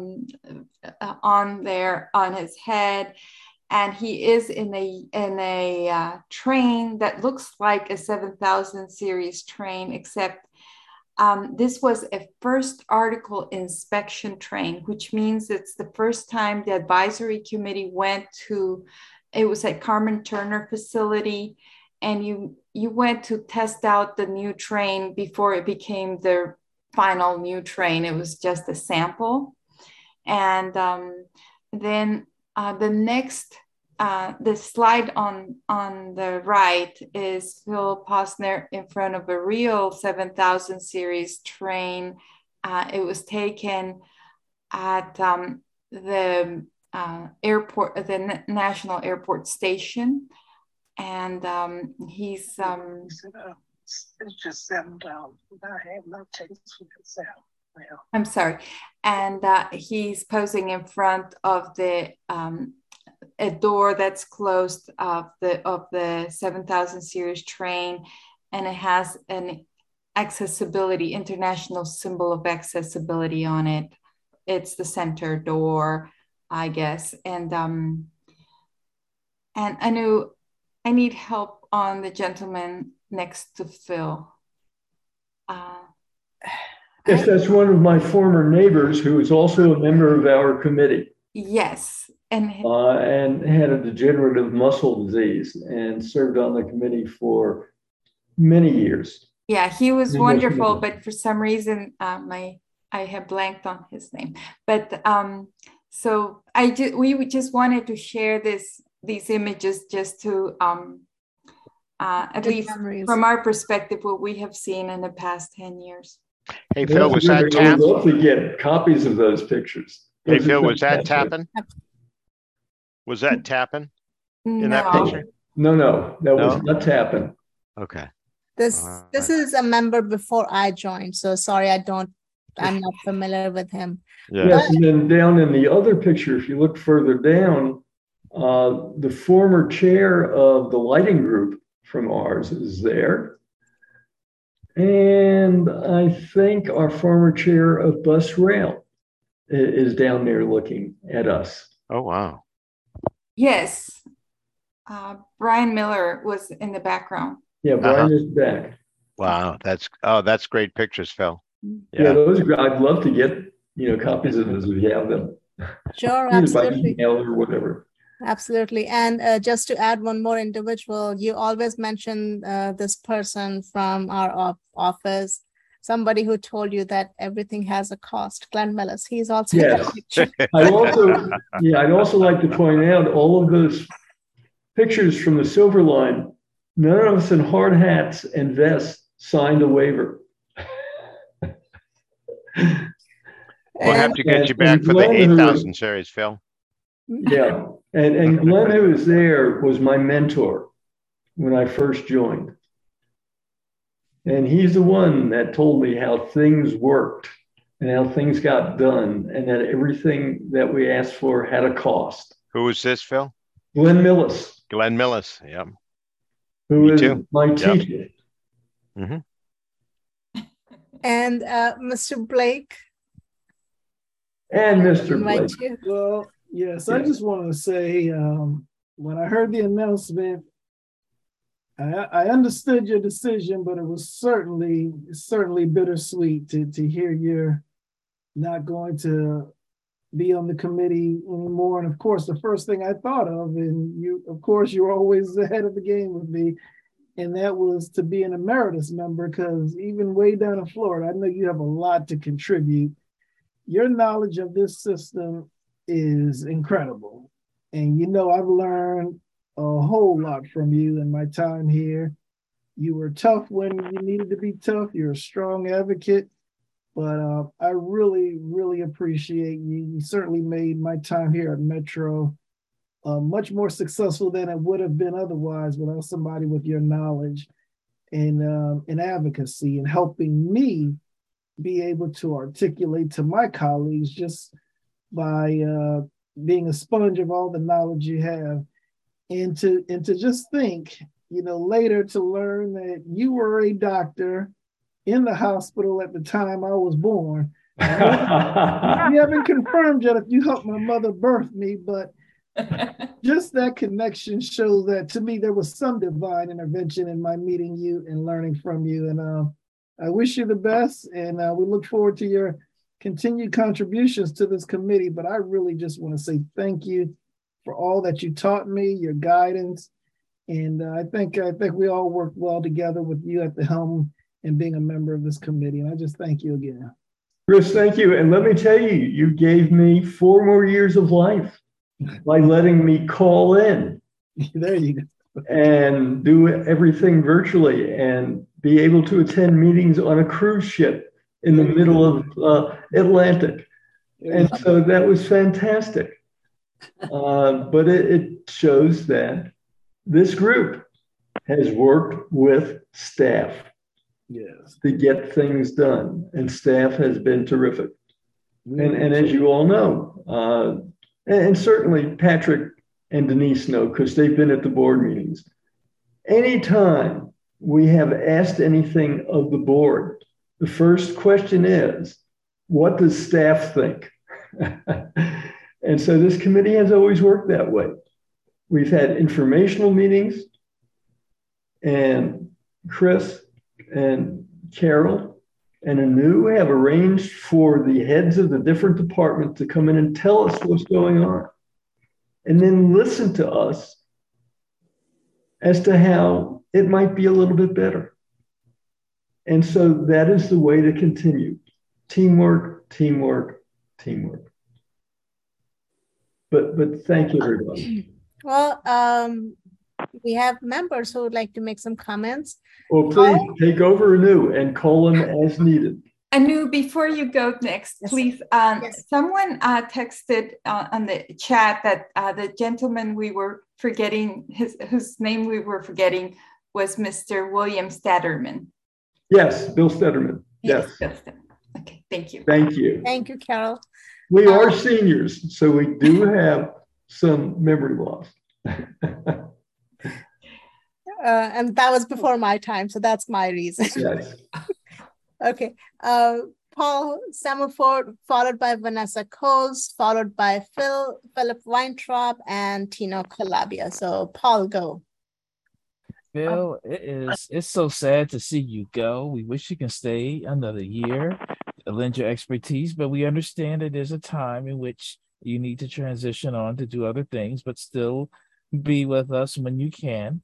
on his head, and he is in a train that looks like a 7000 series train, except this was a first article inspection train, which means it's the first time the advisory committee went to, it was at Carmen Turner facility, and you went to test out the new train before it became the final new train. It was just a sample. And then the next, the slide on the right is Phil Posner in front of a real 7000 series train. It was taken at the airport, the National Airport Station. And he's it's just 7,000. I have no taste for myself. Well, I'm sorry, and he's posing in front of the a door that's closed of the 7000 series train, and it has an accessibility, international symbol of accessibility on it. It's the center door, I guess, and I knew I need help on the gentleman next to Phil. Yes, that's one of my former neighbors who is also a member of our committee. Yes. And had a degenerative muscle disease and served on the committee for many years. Yeah, he was wonderful, but for some reason, I have blanked on his name. But so we just wanted to share these images just to at least from our perspective, what we have seen in the past 10 years. Hey, Phil, was that Tappan? I'd love to get copies of those pictures. Hey, Phil, was that Tappan? Was that Tappan in that picture? No, that was not Tappan. Okay. This is a member before I joined, so sorry, I'm not familiar with him. Yeah. Yes, and then down in the other picture, if you look further down, the former chair of the lighting group from ours is there. And I think our former chair of bus rail is down there looking at us. Oh, wow. Yes. Brian Miller was in the background. Yeah, Brian is back. Wow, that's great pictures, Phil. Yeah, those are, I'd love to get copies of those if you have them. Sure, absolutely. By email or whatever. Absolutely. And just to add one more individual, you always mention this person from our office, somebody who told you that everything has a cost. Glenn Millis, he's also in that picture. I'd also like to point out all of those pictures from the Silver Line. None of us in hard hats and vests signed a waiver. We'll have to get you back for the 8,000 series, Phil. Yeah, and Glenn, who was there, was my mentor when I first joined. And he's the one that told me how things worked and how things got done and that everything that we asked for had a cost. Who was this, Phil? Glenn Millis. Glenn Millis, yeah. Who is my teacher. Mm-hmm. And Mr. Blake. And Mr. Blake. Well, yes, I just want to say, when I heard the announcement, I understood your decision, but it was certainly bittersweet to hear you're not going to be on the committee anymore. And of course, the first thing I thought of, and you, of course, you're always ahead of the game with me, and that was to be an emeritus member, because even way down in Florida, I know you have a lot to contribute. Your knowledge of this system is incredible. And you know, I've learned a whole lot from you in my time here. You were tough when you needed to be tough. You're a strong advocate. But I really, really appreciate you. You certainly made my time here at Metro much more successful than it would have been otherwise without somebody with your knowledge and advocacy and helping me be able to articulate to my colleagues just by being a sponge of all the knowledge you have. And to just think, you know, later to learn that you were a doctor in the hospital at the time I was born. You haven't confirmed yet if you helped my mother birth me, but just that connection shows that to me there was some divine intervention in my meeting you and learning from you. And I wish you the best, and we look forward to your continued contributions to this committee. But I really just want to say thank you for all that you taught me, your guidance, and I think we all worked well together with you at the helm and being a member of this committee. And I just thank you again. Chris, thank you. And let me tell you, you gave me 4 more years of life by letting me call in. There you go. And do everything virtually and be able to attend meetings on a cruise ship in the middle of Atlantic. And so that was fantastic. But it shows that this group has worked with staff. Yes. To get things done, and staff has been terrific. And as you all know, and certainly Patrick and Denise know because they've been at the board meetings. Anytime we have asked anything of the board, the first question is, what does staff think? And so this committee has always worked that way. We've had informational meetings, and Chris and Carol and Anu have arranged for the heads of the different departments to come in and tell us what's going on, and then listen to us as to how it might be a little bit better. And so that is the way to continue. Teamwork, teamwork, teamwork. But thank you, everybody. Well, we have members who would like to make some comments. Well, please take over, Anu, and call them as needed. Anu, before you go next, please, someone texted on the chat that the gentleman we were forgetting, whose name we were forgetting, was Mr. William Stedderman. Yes, Bill Stedderman. Yes. Okay, thank you. Thank you. Thank you, Carol. We are seniors, so we do have some memory loss. And that was before my time, so that's my reason. Yes. Okay. Paul Summerford, followed by Vanessa Coles, followed by Philip Weintraub, and Tino Calabia. So Paul, go. Bill, it's so sad to see you go. We wish you can stay another year, lend your expertise, but we understand that there's a time in which you need to transition on to do other things, but still be with us when you can.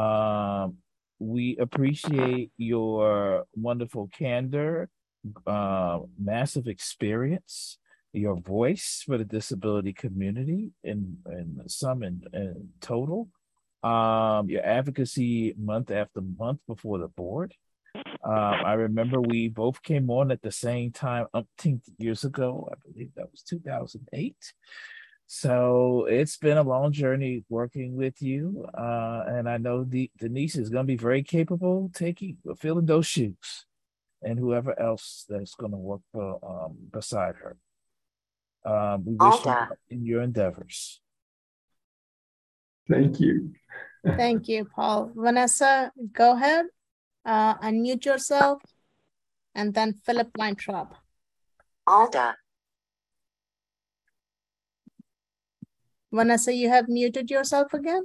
We appreciate your wonderful candor, massive experience, your voice for the disability community in sum and total, your advocacy month after month before the board. I remember we both came on at the same time umpteenth years ago. I believe that was 2008. So it's been a long journey working with you. And I know Denise is going to be very capable filling those shoes, and whoever else that's going to work beside her. We wish you luck in your endeavors. Thank you. Thank you, Paul. Vanessa, go ahead. Unmute yourself. And then Philip Weintraub. Alda. Vanessa, you have muted yourself again?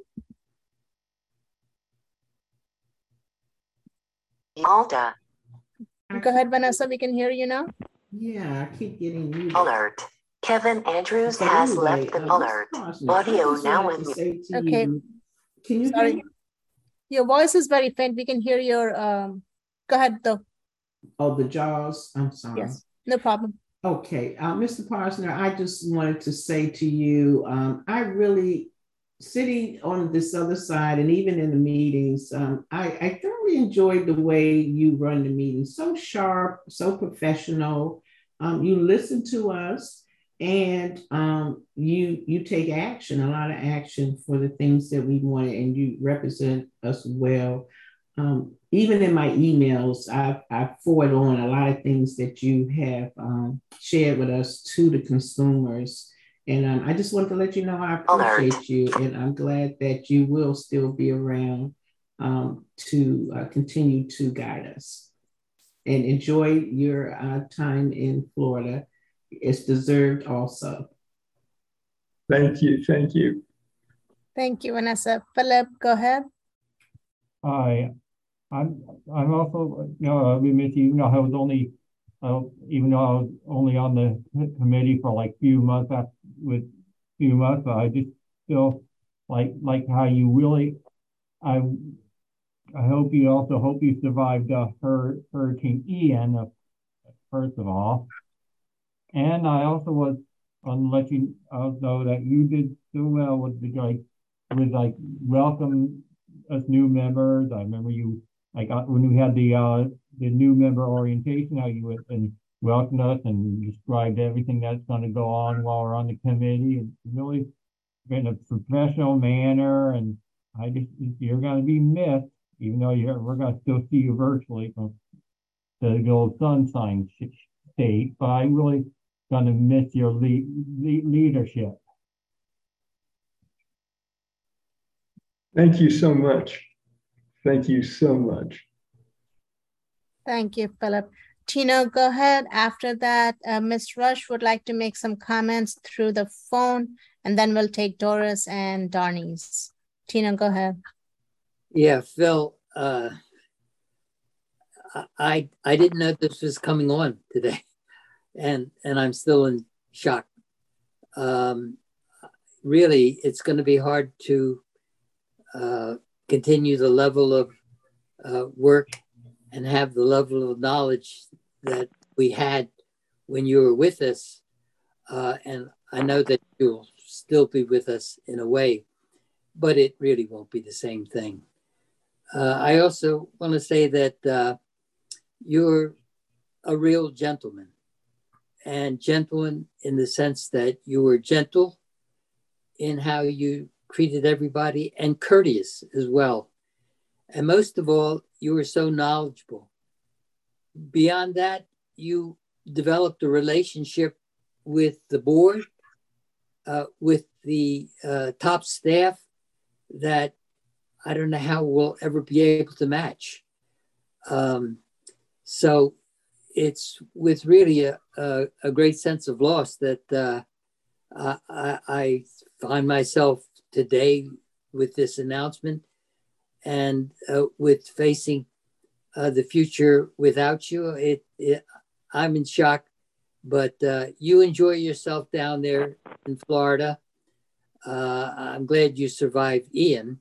Alda. Go ahead, Vanessa. We can hear you now. Yeah, I keep getting muted. Alert. Kevin Andrews But has anyway, left the Mr. alert. Parsons, I Audio just now wanted in to say to Okay. you, can you hear Sorry. me? Your voice is very faint. We can hear your, go ahead though. Oh, the jaws. I'm sorry. Yes, no problem. Okay, Mr. Parsner, I just wanted to say to you, I really, sitting on this other side and even in the meetings, I thoroughly enjoyed the way you run the meetings. So sharp, so professional. You listen to us and you take action, a lot of action for the things that we want, and you represent us well. Even in my emails, I forward on a lot of things that you have shared with us to the consumers. And I just want to let you know I appreciate you, and I'm glad that you will still be around to continue to guide us. And enjoy your time in Florida. It's deserved also. Thank you. Thank you. Thank you, Vanessa. Philip, go ahead. Hi, I'm also, we miss you. I was only, even though I was only on the committee for like few months, but I just feel like how you really, I hope you survived Hurricane Ian, first of all. And I also was want to let you know that you did so well with welcome us new members. I remember you when we had the new member orientation, how you went and welcomed us and described everything that's going to go on while we're on the committee, and really in a professional manner. And you're going to be missed, even though we're going to still see you virtually from the old Sunshine State. But I really going to miss your leadership. Thank you so much. Thank you so much. Thank you, Philip. Tina, go ahead. After that, Ms. Rush would like to make some comments through the phone, and then we'll take Doris and Darnice. Tina, go ahead. Yeah, Phil, I didn't know this was coming on today, and I'm still in shock. Really, it's going to be hard to continue the level of work and have the level of knowledge that we had when you were with us. And I know that you'll still be with us in a way, but it really won't be the same thing. I also want to say that you're a real gentleman, and gentleman in the sense that you were gentle in how you treated everybody, and courteous as well. And most of all, you were so knowledgeable. Beyond that, you developed a relationship with the board, with the top staff that I don't know how we'll ever be able to match. So it's with really a great sense of loss that I find myself today with this announcement, and with facing the future without you. I'm in shock, but you enjoy yourself down there in Florida. I'm glad you survived Ian,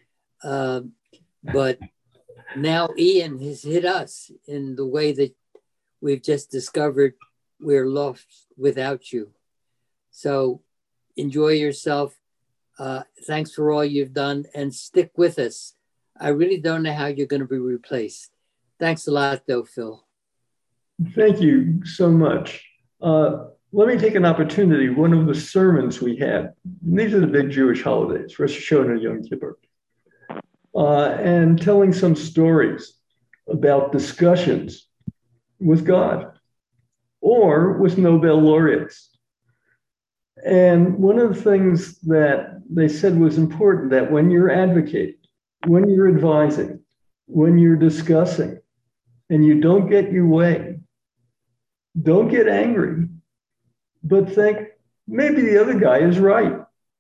but now Ian has hit us in the way that we've just discovered we're lost without you. So enjoy yourself. Thanks for all you've done, and stick with us. I really don't know how you're going to be replaced. Thanks a lot, though, Phil. Thank you so much. Let me take an opportunity. One of the sermons we had, these are the big Jewish holidays, Rosh Hashanah and Yom Kippur, and telling some stories about discussions with God or with Nobel laureates. And one of the things that they said was important, that when you're advocating, when you're advising, when you're discussing, and you don't get your way, don't get angry, but think, maybe the other guy is right.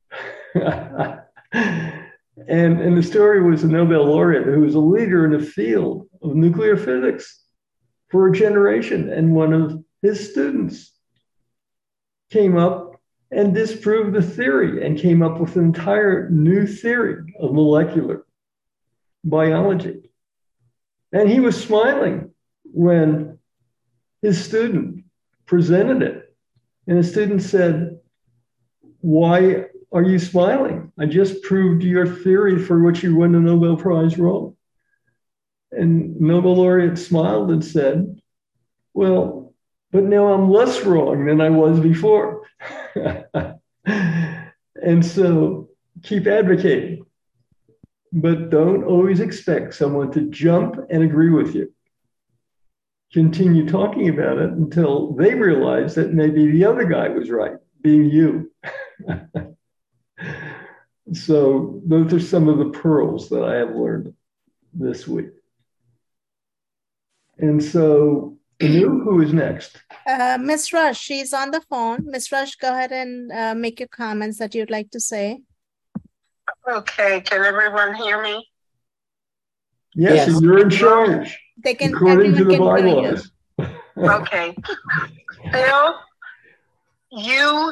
And the story was a Nobel laureate who was a leader in the field of nuclear physics for a generation, and one of his students came up and disproved the theory and came up with an entire new theory of molecular biology. And he was smiling when his student presented it. And the student said, "Why are you smiling? I just proved your theory for which you won the Nobel Prize wrong." And Nobel laureate smiled and said, "Well, but now I'm less wrong than I was before." And so keep advocating, but don't always expect someone to jump and agree with you. Continue talking about it until they realize that maybe the other guy was right, being you. So those are some of the pearls that I have learned this week. And so, Anu, who is next? Miss Rush, she's on the phone. Miss Rush, go ahead and make your comments that you'd like to say. Okay, can everyone hear me? Yes, and you're in charge. They can, according to the everyone can hear you. bylaws. Okay. Bill, you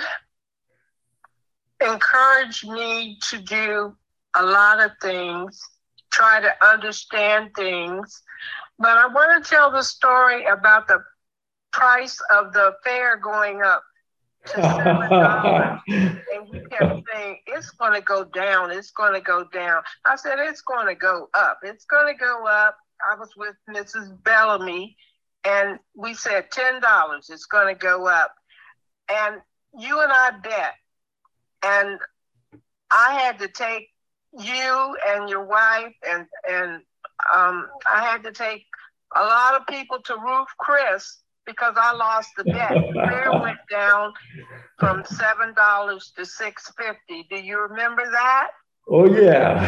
encouraged me to do a lot of things, try to understand things, but I want to tell the story about the price of the fare going up to $7. And you kept saying, it's going to go down, it's going to go down. I said, it's going to go up, it's going to go up. I was with Mrs. Bellamy, and we said $10, it's going to go up. And you and I bet. And I had to take you and your wife, and I had to take a lot of people to Ruth Chris because I lost the bet. The fare went down from $7 to $6.50. Do you remember that? Oh, yeah.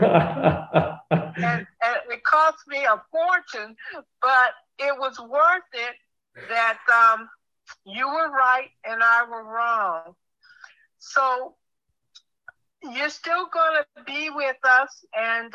and it cost me a fortune, but it was worth it that you were right and I were wrong. So you're still going to be with us, and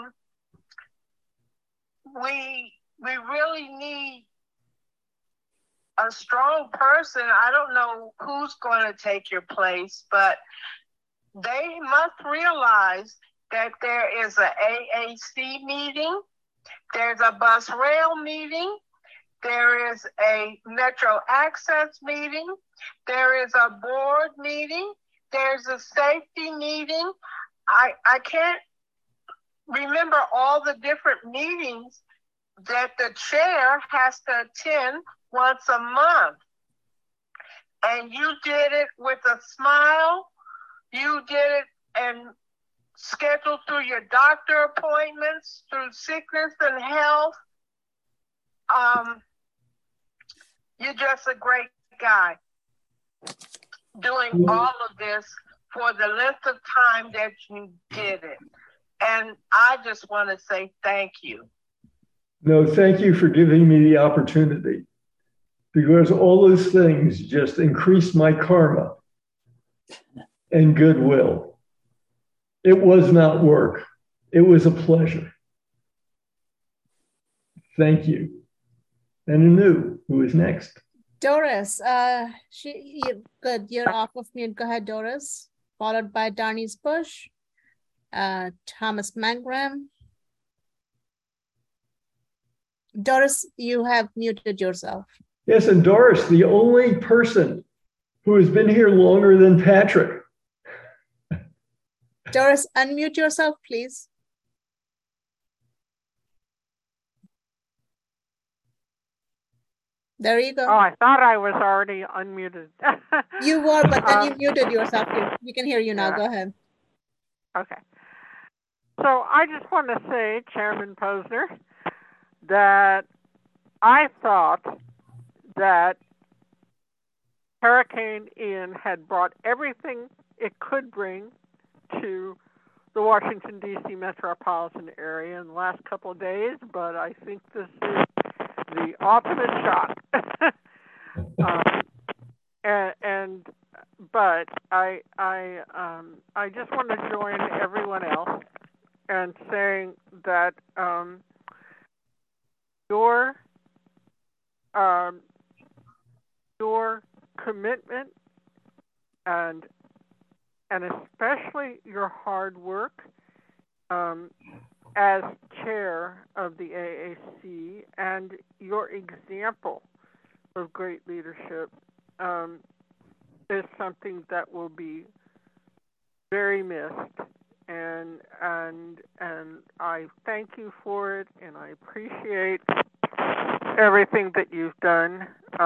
we really need a strong person. I don't know who's going to take your place, but they must realize that there is a AAC meeting, there's a bus rail meeting, there is a Metro Access meeting, there is a board meeting, there's a safety meeting. I can't remember all the different meetings that the chair has to attend once a month. And you did it with a smile. You did it and scheduled through your doctor appointments, through sickness and health. You're just a great guy doing all of this for the length of time that you did it. And I just want to say thank you. No, thank you for giving me the opportunity, because all those things just increased my karma and goodwill. It was not work. It was a pleasure. Thank you. And Anu, who is next? Doris, good, you're off of mute. Go ahead, Doris. Followed by Darnice Bush, Thomas Mangram. Doris, you have muted yourself. Yes, and Doris, the only person who has been here longer than Patrick. Doris, unmute yourself, please. There you go. Oh, I thought I was already unmuted. You were, but then you muted yourself. We can hear you now. Yeah. Go ahead. Okay. So I just want to say, Chairman Posner, that I thought that Hurricane Ian had brought everything it could bring to the Washington, D.C. metropolitan area in the last couple of days, but I think this is the ultimate shock. But I just want to join everyone else and saying that your commitment and especially your hard work as chair of the AAC and your example of great leadership is something that will be very missed, and I thank you for it, and I appreciate everything that you've done,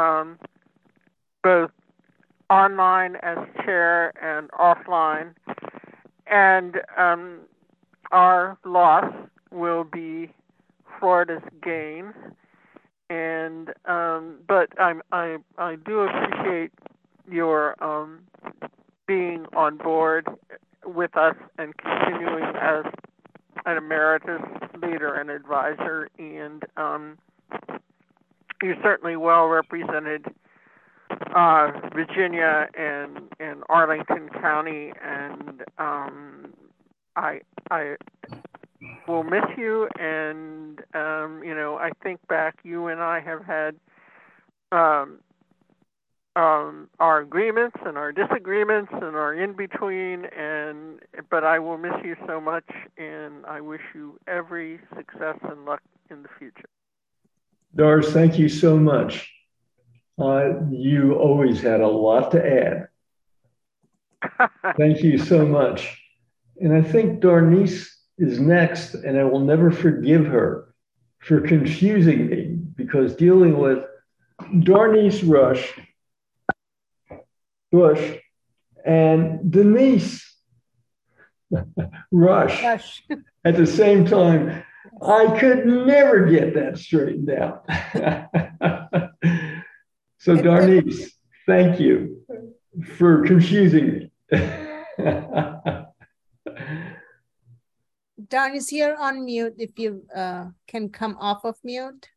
both online as chair and offline. And our loss will be Florida's gain. And but I do appreciate your being on board with us and continuing as an emeritus leader and advisor, and you're certainly well represented Virginia and Arlington County, and I will miss you. And I think back, you and I have had our agreements and our disagreements and our in-between, but I will miss you so much, and I wish you every success and luck in the future. Doris, thank you so much. You always had a lot to add. Thank you so much. And I think Darnice is next, and I will never forgive her for confusing me, because dealing with Darnice Bush and Denise Rush at the same time, I could never get that straightened out. So Darnice, thank you for confusing me. Darnice, you're on mute if you can come off of mute.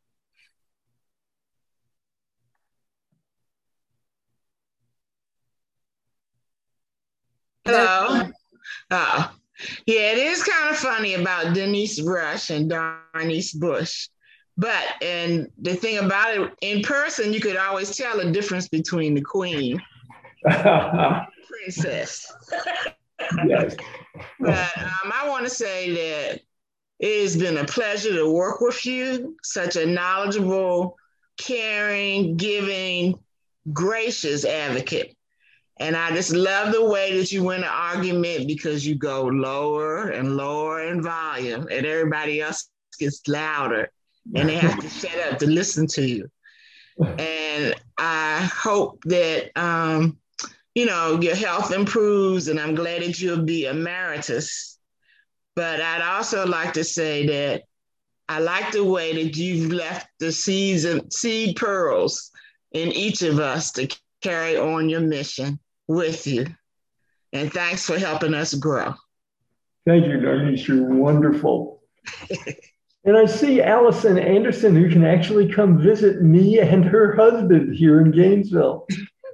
Hello. Yeah, it is kind of funny about Denise Rush and Darnice Bush. And the thing about it, in person, you could always tell the difference between the queen and the princess. Yes. But I want to say that it has been a pleasure to work with you, such a knowledgeable, caring, giving, gracious advocate. And I just love the way that you win an argument, because you go lower and lower in volume and everybody else gets louder and they have to shut up to listen to you. And I hope that, your health improves, and I'm glad that you'll be emeritus. But I'd also like to say that I like the way that you've left the seed pearls in each of us to carry on your mission with you. And thanks for helping us grow. Thank you, Darnice. You're wonderful. And I see Allison Anderson, who can actually come visit me and her husband here in Gainesville.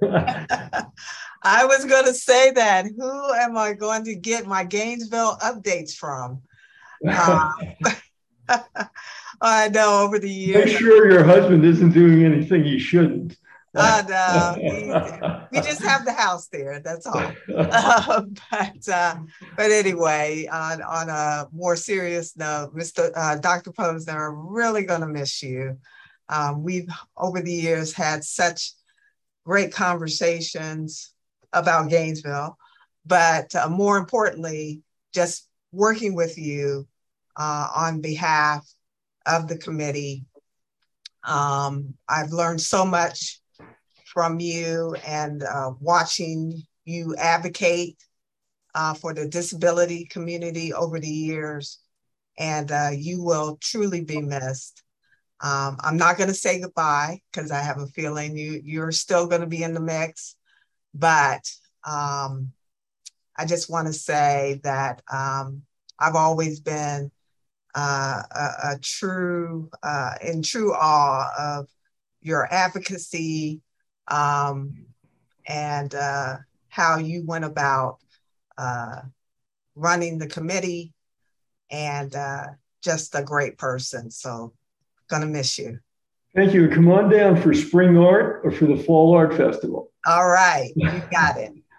I was going to say that. Who am I going to get my Gainesville updates from? I know over the years. Make sure your husband isn't doing anything he shouldn't. No, we just have the house there. That's all. But anyway, on a more serious note, Dr. Posner, I'm really going to miss you. We've over the years had such great conversations about Gainesville, but more importantly, just working with you on behalf of the committee. I've learned so much from you, and watching you advocate for the disability community over the years, and you will truly be missed. I'm not going to say goodbye, because I have a feeling you're still going to be in the mix, but I just want to say that I've always been in true awe of your advocacy, and how you went about running the committee, and just a great person. So gonna miss you. Thank you. Come on down for Spring Art or for the Fall Art Festival. All right, you got it.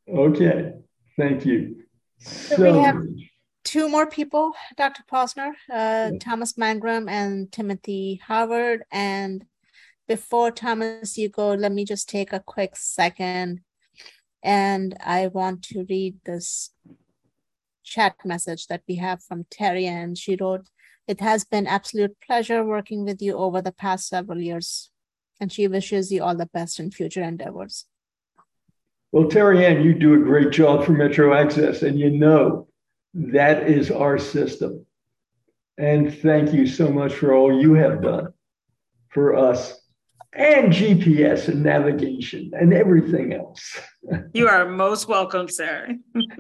Okay, thank you. So we have two more people, Dr. Posner, Thomas Mangrum and Timothy Howard. And before Thomas, you go, let me just take a quick second. And I want to read this chat message that we have from Terry, and she wrote, "It has been absolute pleasure working with you over the past several years." And she wishes you all the best in future endeavors. Well, Terry Ann, you do a great job for Metro Access, and you know that is our system. And thank you so much for all you have done for us and GPS and navigation and everything else. You are most welcome, sir.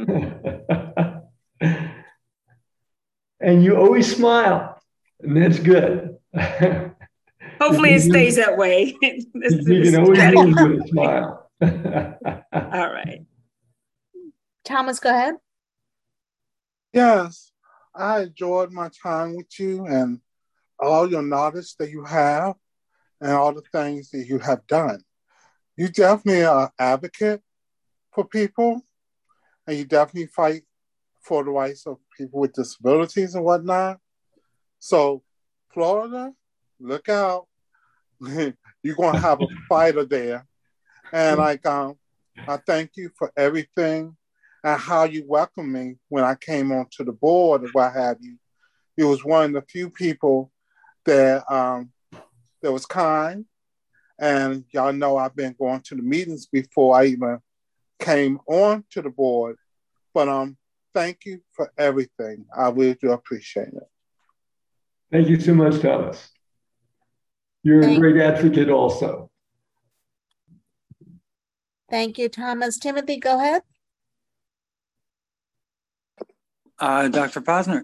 And you always smile, and that's good. Hopefully it stays that way. You can always lose with a smile. All right. Thomas, go ahead. Yes, I enjoyed my time with you and all your knowledge that you have and all the things that you have done. You definitely are an advocate for people, and you definitely fight for the rights of people with disabilities and whatnot. So, Florida, look out. You're going to have a fighter there. And I thank you for everything and how you welcomed me when I came onto the board and what have you. You was one of the few people that was kind. And y'all know I've been going to the meetings before I even came on to the board. But thank you for everything. I really do appreciate it. Thank you so much, Thomas. You're a great advocate also. Thank you, Thomas. Timothy, go ahead. Dr. Posner,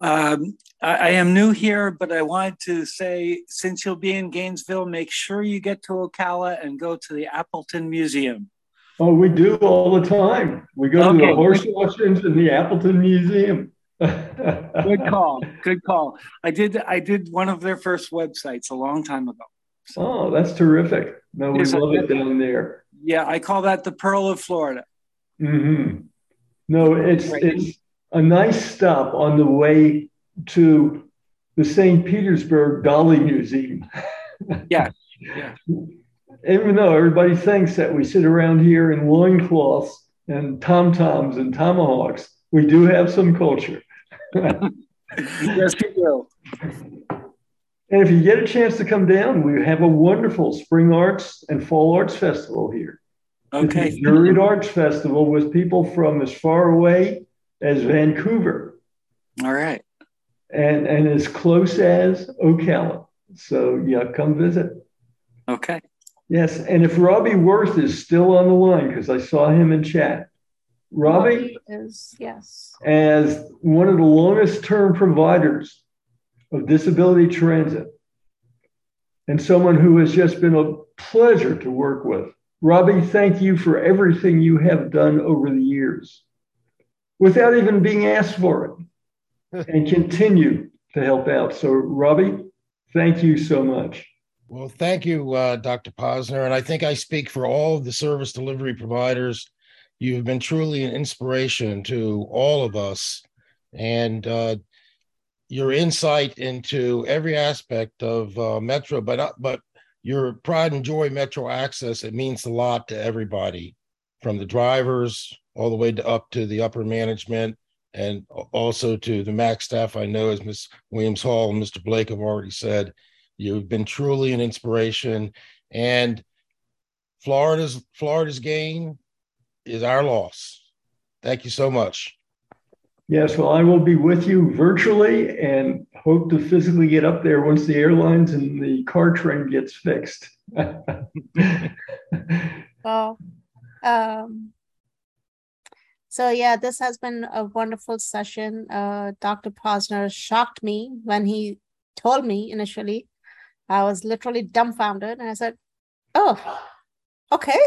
I am new here, but I wanted to say, since you'll be in Gainesville, make sure you get to Ocala and go to the Appleton Museum. Oh, we do all the time. We go to the horse auctions in the Appleton Museum. Good call. Good call. I did one of their first websites a long time ago. So. Oh, that's terrific. No, we love it down there. Yeah, I call that the Pearl of Florida. Mm-hmm. No, it's a nice stop on the way to the St. Petersburg Dolly Museum. Yeah. Yeah. Even though everybody thinks that we sit around here in loincloths and tom-toms and tomahawks, we do have some culture. Yes, we do. And if you get a chance to come down, we have a wonderful Spring Arts and Fall Arts Festival here. Okay. It's a juried arts festival with people from as far away as Vancouver. All right. And as close as Ocala. So yeah, come visit. Okay. Yes, and if Robbie Worth is still on the line, because I saw him in chat. Robbie is, yes, as one of the longest term providers of disability transit and someone who has just been a pleasure to work with. Robbie, thank you for everything you have done over the years without even being asked for it and continue to help out. So Robbie, thank you so much. Well, thank you, Dr. Posner. And I think I speak for all of the service delivery providers. You've been truly an inspiration to all of us. And your insight into every aspect of Metro, but your pride and joy Metro Access, it means a lot to everybody, from the drivers all the way up to the upper management, and also to the MAC staff. I know, as Ms. Williams-Hall and Mr. Blake have already said, you've been truly an inspiration, and Florida's gain is our loss. Thank you so much. Yes, well, I will be with you virtually and hope to physically get up there once the airlines and the car train gets fixed. Well, so yeah, this has been a wonderful session. Dr. Posner shocked me when he told me initially. I was literally dumbfounded, and I said, "Oh, okay."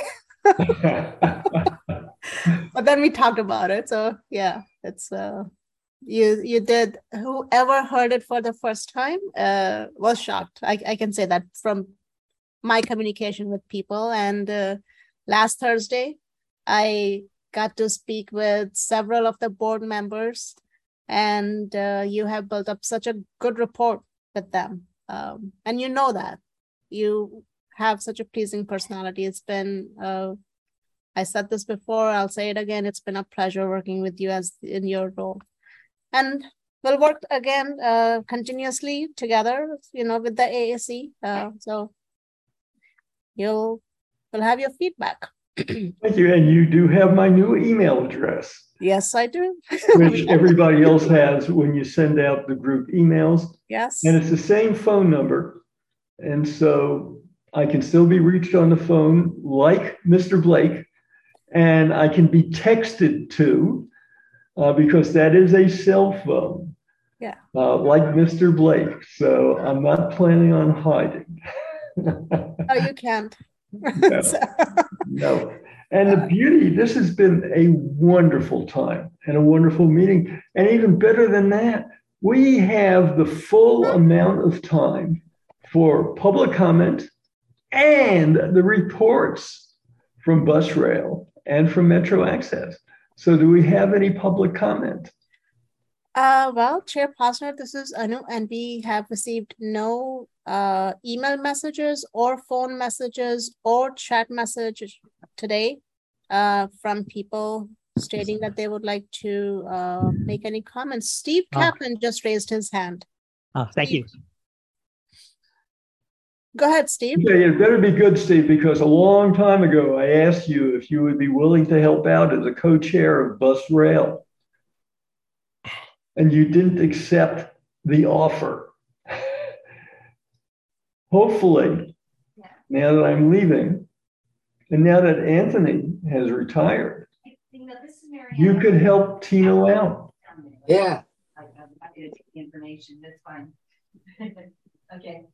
But then we talked about it. So yeah, it's you did. Whoever heard it for the first time was shocked. I can say that from my communication with people. And last Thursday, I got to speak with several of the board members, and you have built up such a good rapport with them. And you know that. You have such a pleasing personality. It's been, I said this before, I'll say it again, it's been a pleasure working with you as in your role. And we'll work again continuously together, with the AAC. So we'll have your feedback. Thank you. And you do have my new email address. Yes, I do. Which everybody else has when you send out the group emails. Yes. And it's the same phone number. And so I can still be reached on the phone like Mr. Blake, and I can be texted to because that is a cell phone. Yeah. Like Mr. Blake. So I'm not planning on hiding. Oh, you can't. No. And the beauty, this has been a wonderful time and a wonderful meeting. And even better than that, we have the full amount of time for public comment and the reports from Bus Rail and from Metro Access. So do we have any public comment? Well, Chair Posner, this is Anu, and we have received no email messages or phone messages or chat messages today from people stating that they would like to make any comments. Steve Kaplan just raised his hand. Thank you. Go ahead, Steve. Okay, it better be good, Steve, because a long time ago, I asked you if you would be willing to help out as a co-chair of Bus Rail. And you didn't accept the offer. Hopefully, now that I'm leaving, and now that Anthony has retired, you could help Tino out. Yeah. Information, that's fine. Okay.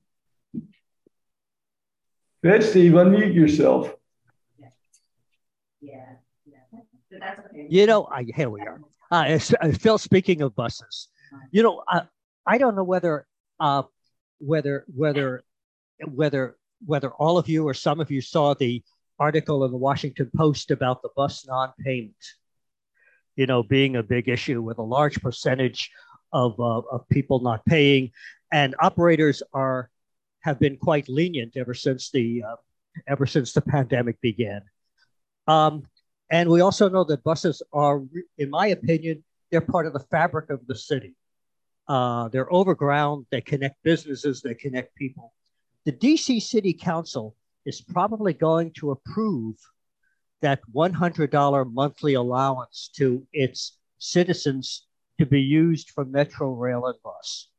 Go ahead, Steve, unmute yourself. Yeah. That's okay. Here we are. Phil, speaking of buses, I don't know whether all of you or some of you saw the article in the Washington Post about the bus non-payment, being a big issue with a large percentage of people not paying, and operators have been quite lenient ever since the pandemic began. And we also know that buses are, in my opinion, they're part of the fabric of the city. They're overground, they connect businesses, they connect people. The DC City Council is probably going to approve that $100 monthly allowance to its citizens to be used for Metro Rail and bus.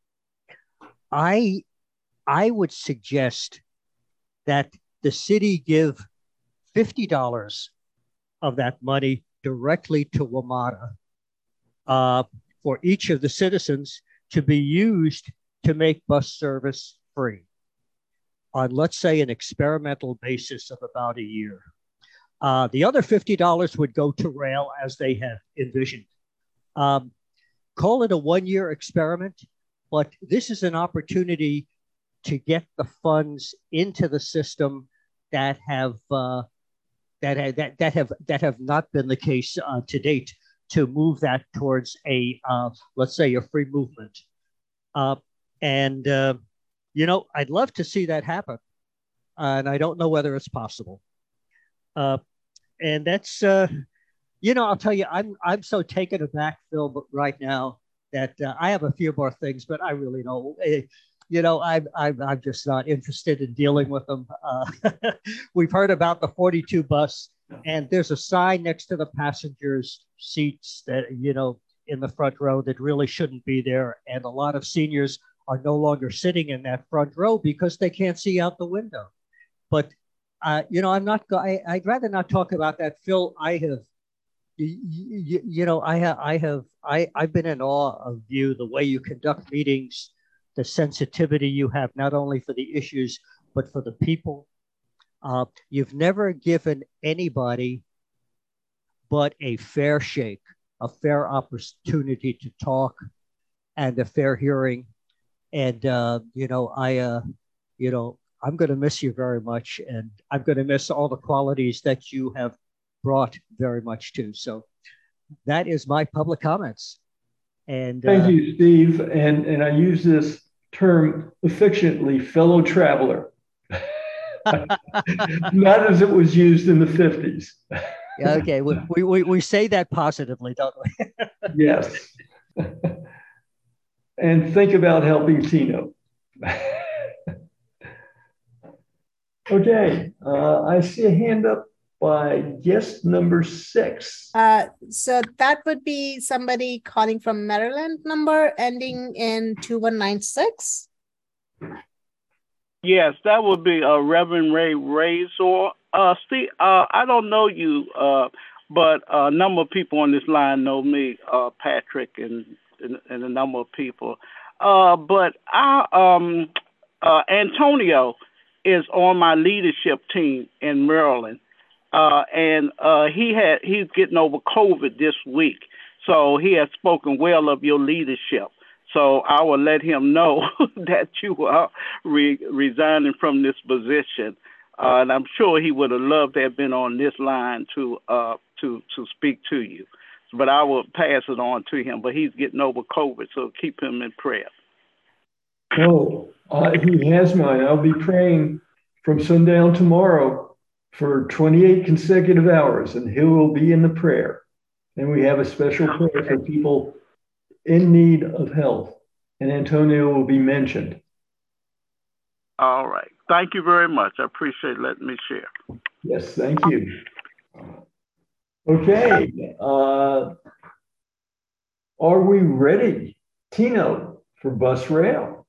I would suggest that the city give $50 of that money directly to WMATA for each of the citizens to be used to make bus service free on, let's say, an experimental basis of about a year. The other $50 would go to rail as they have envisioned. Call it a one-year experiment, but this is an opportunity to get the funds into the system that have not been the case to date, to move that towards let's say, a free movement. I'd love to see that happen, and I don't know whether it's possible. And that's, I'll tell you, I'm so taken aback, Phil, but right now that I have a few more things, but I really don't. I'm just not interested in dealing with them. We've heard about the 42 bus, and there's a sign next to the passengers' seats that, in the front row that really shouldn't be there. And a lot of seniors are no longer sitting in that front row because they can't see out the window. But, I'd rather not talk about that. Phil, I've been in awe of you, the way you conduct meetings, the sensitivity you have, not only for the issues, but for the people. You've never given anybody but a fair shake, a fair opportunity to talk, and a fair hearing. And, I'm going to miss you very much. And I'm going to miss all the qualities that you have brought very much to. So that is my public comments. And thank you, Steve. And I use this term affectionately, fellow traveler. Not as it was used in the 50s. Yeah, okay, we say that positively, don't we? Yes. And think about helping Tino. Okay, I see a hand up by guest number 6. So that would be somebody calling from Maryland number ending in 2196. Yes, that would be Reverend Ray Razor. Steve, I don't know you, but a number of people on this line know me, Patrick and a number of people. But Antonio is on my leadership team in Maryland. And he's getting over COVID this week. So he has spoken well of your leadership. So I will let him know that you are resigning from this position. And I'm sure he would have loved to have been on this line to speak to you. But I will pass it on to him. But he's getting over COVID, so keep him in prayer. Oh, he has mine. I'll be praying from sundown tomorrow for 28 consecutive hours, and he will be in the prayer. And we have a special prayer for people in need of health, and Antonio will be mentioned. All right. Thank you very much. I appreciate letting me share. Yes, thank you. Okay. Are we ready, Tino, for bus rail?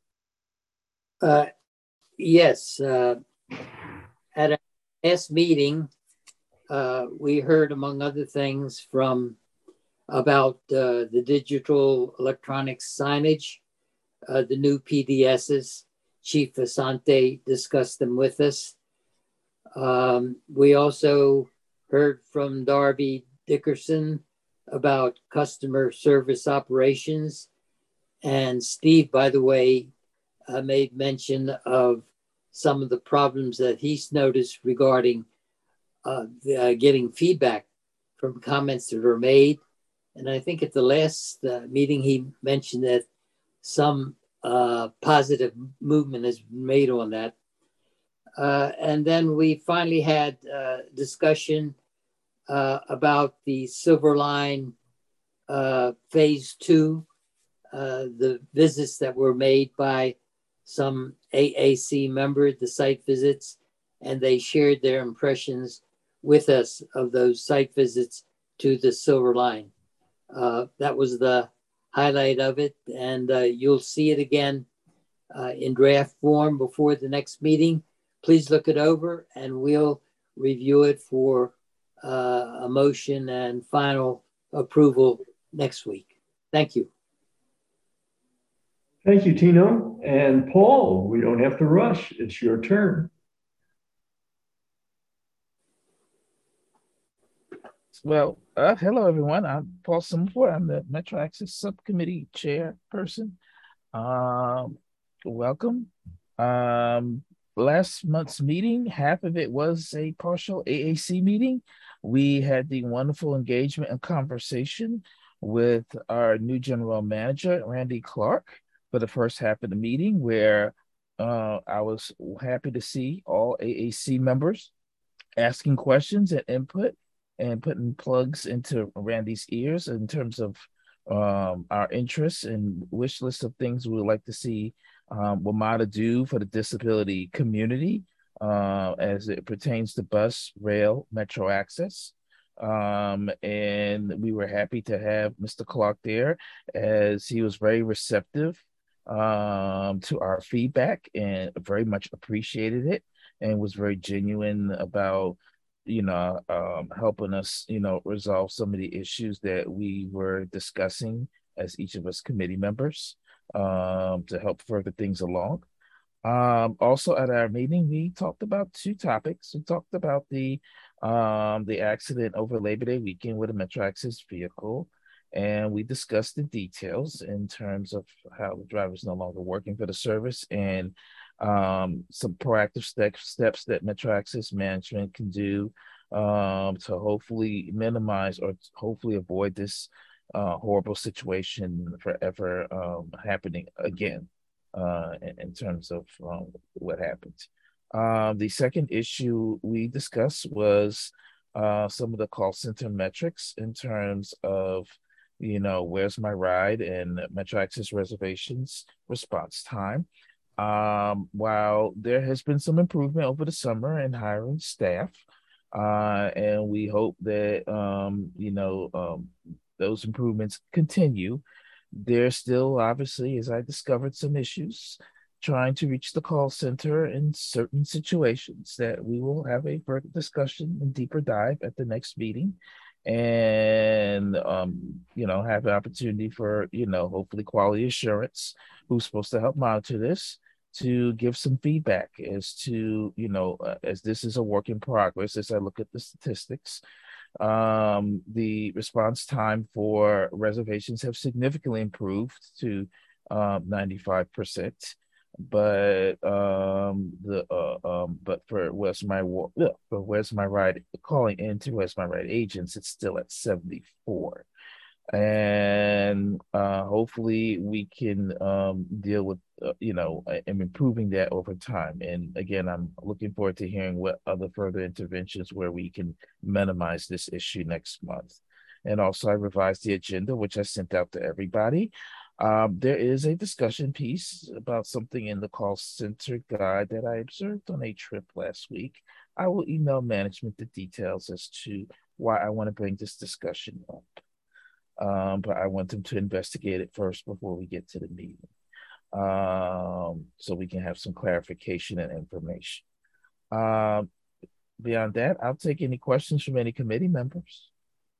Yes. At our last meeting, we heard, among other things, about the digital electronic signage, the new PDSs. Chief Asante discussed them with us. We also heard from Darby Dickerson about customer service operations. And Steve, by the way, made mention of some of the problems that he's noticed regarding getting feedback from comments that are made. And I think at the last meeting, he mentioned that some positive movement has been made on that. And then we finally had discussion about the Silver Line Phase 2, the visits that were made by some AAC members, the site visits, and they shared their impressions with us of those site visits to the Silver Line. That was the highlight of it, and you'll see it again in draft form before the next meeting. Please look it over, and we'll review it for a motion and final approval next week. Thank you. Thank you, Tino. And Paul, we don't have to rush. It's your turn. Well, hello, everyone. I'm Paul Summerford. I'm the Metro Access Subcommittee Chairperson. Welcome. Last month's meeting, half of it was a partial AAC meeting. We had the wonderful engagement and conversation with our new general manager, Randy Clark, for the first half of the meeting, where I was happy to see all AAC members asking questions and input and putting plugs into Randy's ears in terms of our interests and wish list of things we would like to see WMATA do for the disability community as it pertains to bus, rail, metro access. And we were happy to have Mr. Clark there, as he was very receptive to our feedback and very much appreciated it, and was very genuine about helping us resolve some of the issues that we were discussing as each of us committee members to help further things along. Also at our meeting, we talked about two topics. We talked about the accident over Labor Day weekend with a Metro Access vehicle, and we discussed the details in terms of how the driver is no longer working for the service and some proactive steps that Metro Access management can do to hopefully minimize or hopefully avoid this horrible situation forever happening again in terms of what happened. The second issue we discussed was some of the call center metrics in terms of, where's my ride and Metro Access reservations response time. While there has been some improvement over the summer in hiring staff, and we hope that, those improvements continue, there's still, obviously, as I discovered, some issues trying to reach the call center in certain situations that we will have a further discussion and deeper dive at the next meeting, and have an opportunity for hopefully quality assurance, who's supposed to help monitor this, to give some feedback as to as this is a work in progress. As I look at the statistics, the response time for reservations have significantly improved to 95%. But but for Where's My Ride, calling into Where's My Ride agents, it's still at 74. And hopefully we can deal with and improving that over time. And again, I'm looking forward to hearing what other further interventions where we can minimize this issue next month. And also, I revised the agenda, which I sent out to everybody. There is a discussion piece about something in the call center guide that I observed on a trip last week. I will email management the details as to why I want to bring this discussion up. But I want them to investigate it first before we get to the meeting, so we can have some clarification and information. Beyond that, I'll take any questions from any committee members.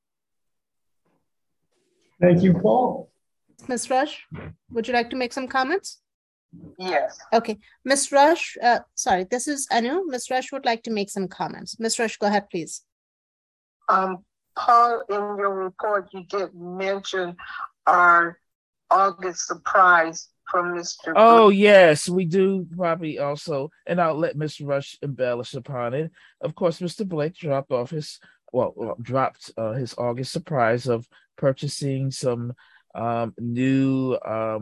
Thank you, Paul. Ms. Rush, would you like to make some comments? Yes. Okay, Ms. Rush, sorry, this is Anu. Ms. Rush would like to make some comments. Ms. Rush, go ahead, please. Paul, in your report, you did mention our August surprise from Mr. Oh, yes, we do probably also, and I'll let Ms. Rush embellish upon it. Of course, Mr. Blake dropped his August surprise of purchasing some new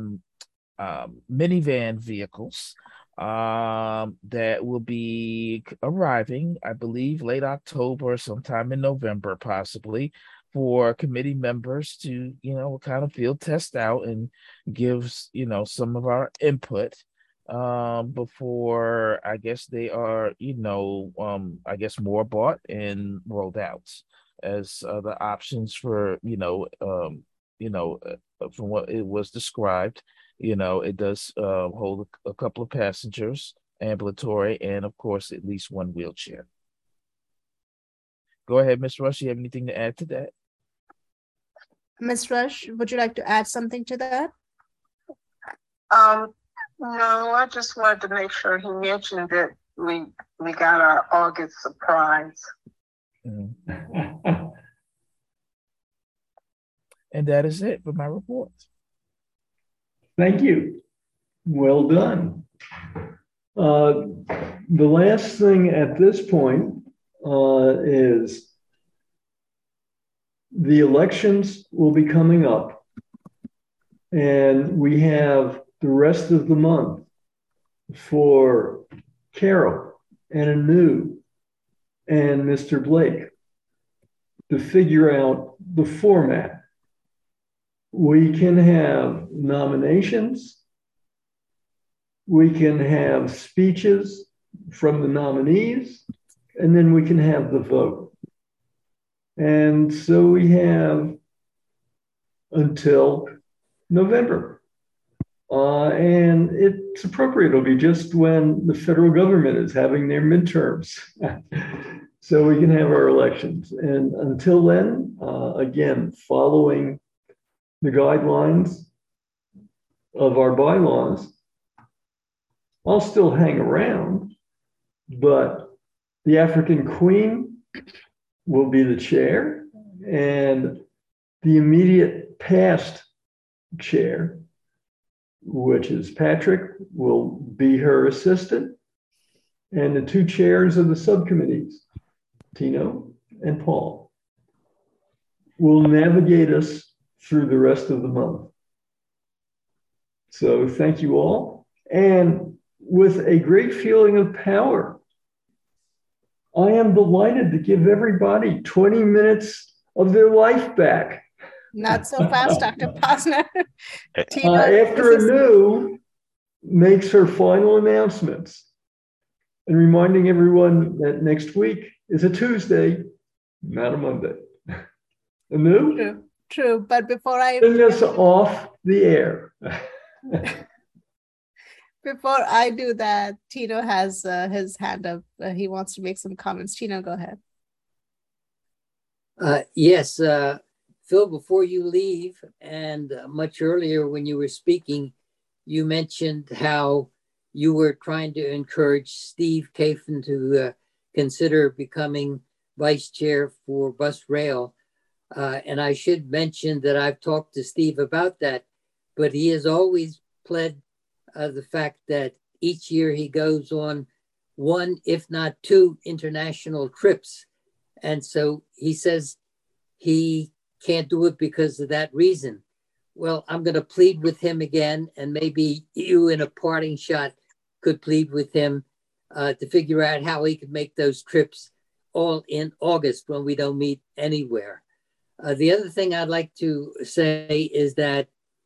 minivan vehicles that will be arriving, I believe, late October, sometime in November, possibly, for committee members to, kind of field test out and give, some of our input before, I guess they are, more bought and rolled out as the options for, from what it was described. It does hold a couple of passengers, ambulatory, and of course, at least one wheelchair. Go ahead, Ms. Rush. You have anything to add to that? Ms. Rush, would you like to add something to that? No, I just wanted to make sure he mentioned that we got our August surprise. Mm-hmm. And that is it for my report. Thank you. Well done. The last thing at this point is the elections will be coming up, and we have the rest of the month for Carol and Anu and Mr. Blake to figure out the format. We can have nominations. We can have speeches from the nominees, and then we can have the vote. And so we have until November. And it's appropriate. It'll be just when the federal government is having their midterms. So we can have our elections. And until then, again, following the guidelines of our bylaws, I'll still hang around, but the African Queen will be the chair, and the immediate past chair, which is Patrick, will be her assistant, and the two chairs of the subcommittees, Tino and Paul will navigate us through the rest of the month. So thank you all. And with a great feeling of power, I am delighted to give everybody 20 minutes of their life back. Not so fast, Dr. Posner. After Anu makes her final announcements and reminding everyone that next week is a Tuesday, not a Monday. Anu? True. But before I bring us off the air. Before I do that, Tino has his hand up. He wants to make some comments. Tino, go ahead. Yes, Phil, before you leave, and much earlier when you were speaking, you mentioned how you were trying to encourage Steve Kafen to consider becoming vice chair for Bus Rail. And I should mention that I've talked to Steve about that, but he has always pled the fact that each year he goes on one, if not two, international trips. And so he says he can't do it because of that reason. Well, I'm going to plead with him again, and maybe you in a parting shot could plead with him to figure out how he could make those trips all in August when we don't meet anywhere. The other thing I'd like to say is that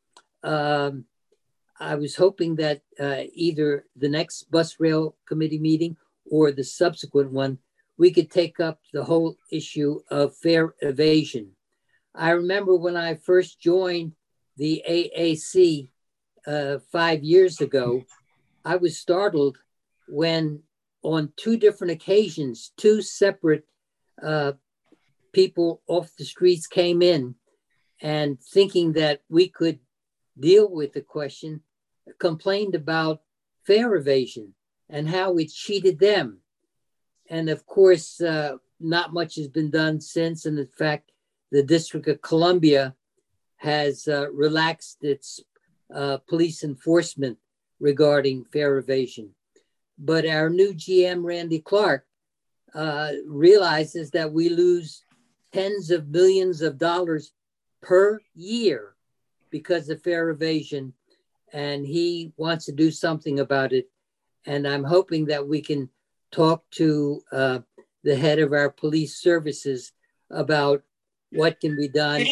I was hoping that either the next Bus Rail Committee meeting or the subsequent one, we could take up the whole issue of fare evasion. I remember when I first joined the AAC 5 years ago, I was startled when on two different occasions, two separate people off the streets came in and thinking that we could deal with the question, complained about fare evasion and how it cheated them. And of course, not much has been done since. And in fact, the District of Columbia has relaxed its police enforcement regarding fare evasion. But our new GM, Randy Clark, realizes that we lose tens of millions of dollars per year because of fare evasion, and he wants to do something about it. And I'm hoping that we can talk to the head of our police services about what can be done.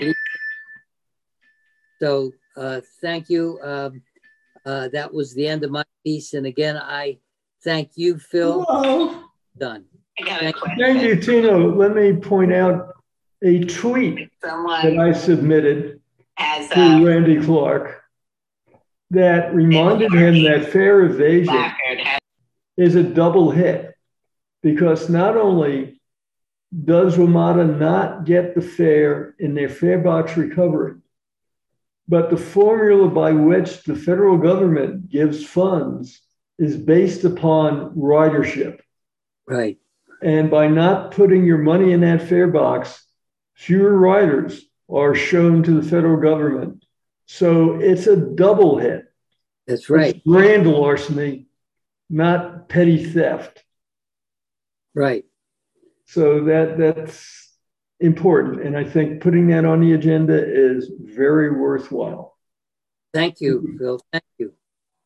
So thank you. That was the end of my piece. And again, I thank you, Phil. Hello. Done. Thank you, Tino. Let me point out a tweet that I submitted to Randy Clark that reminded him that fare evasion is a double hit, because not only does WMATA not get the fare in their fare box recovery, but the formula by which the federal government gives funds is based upon ridership. Right. And by not putting your money in that fare box, fewer riders are shown to the federal government. So it's a double hit. That's right. It's grand larceny, not petty theft. Right. So that's important. And I think putting that on the agenda is very worthwhile. Thank you, Phil. Thank you.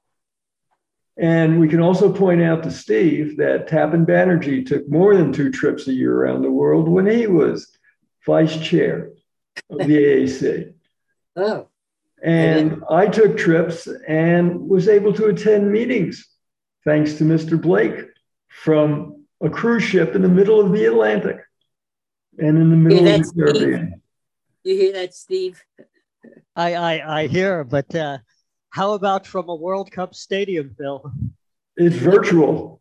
And we can also point out to Steve that Tapan Banerjee took more than 2 trips a year around the world when he was vice chair of the AAC. Oh. And I took trips and was able to attend meetings, thanks to Mr. Blake, from a cruise ship in the middle of the Atlantic and in the middle of the Caribbean. You hear that, Steve? I hear, but how about from a World Cup stadium, Phil? It's virtual.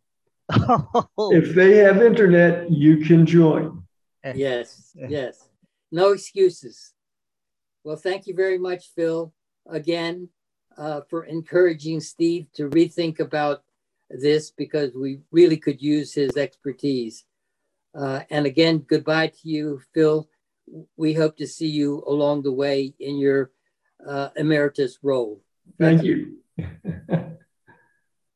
If they have internet, you can join. Yes, yes. No excuses. Well, thank you very much, Phil, again, for encouraging Steve to rethink about this, because we really could use his expertise. And again, goodbye to you, Phil. We hope to see you along the way in your emeritus role. Thank you.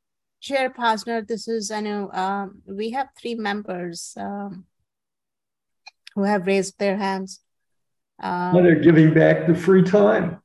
Chair Posner, this is Anu. We have 3 members who have raised their hands. They're giving back the free time.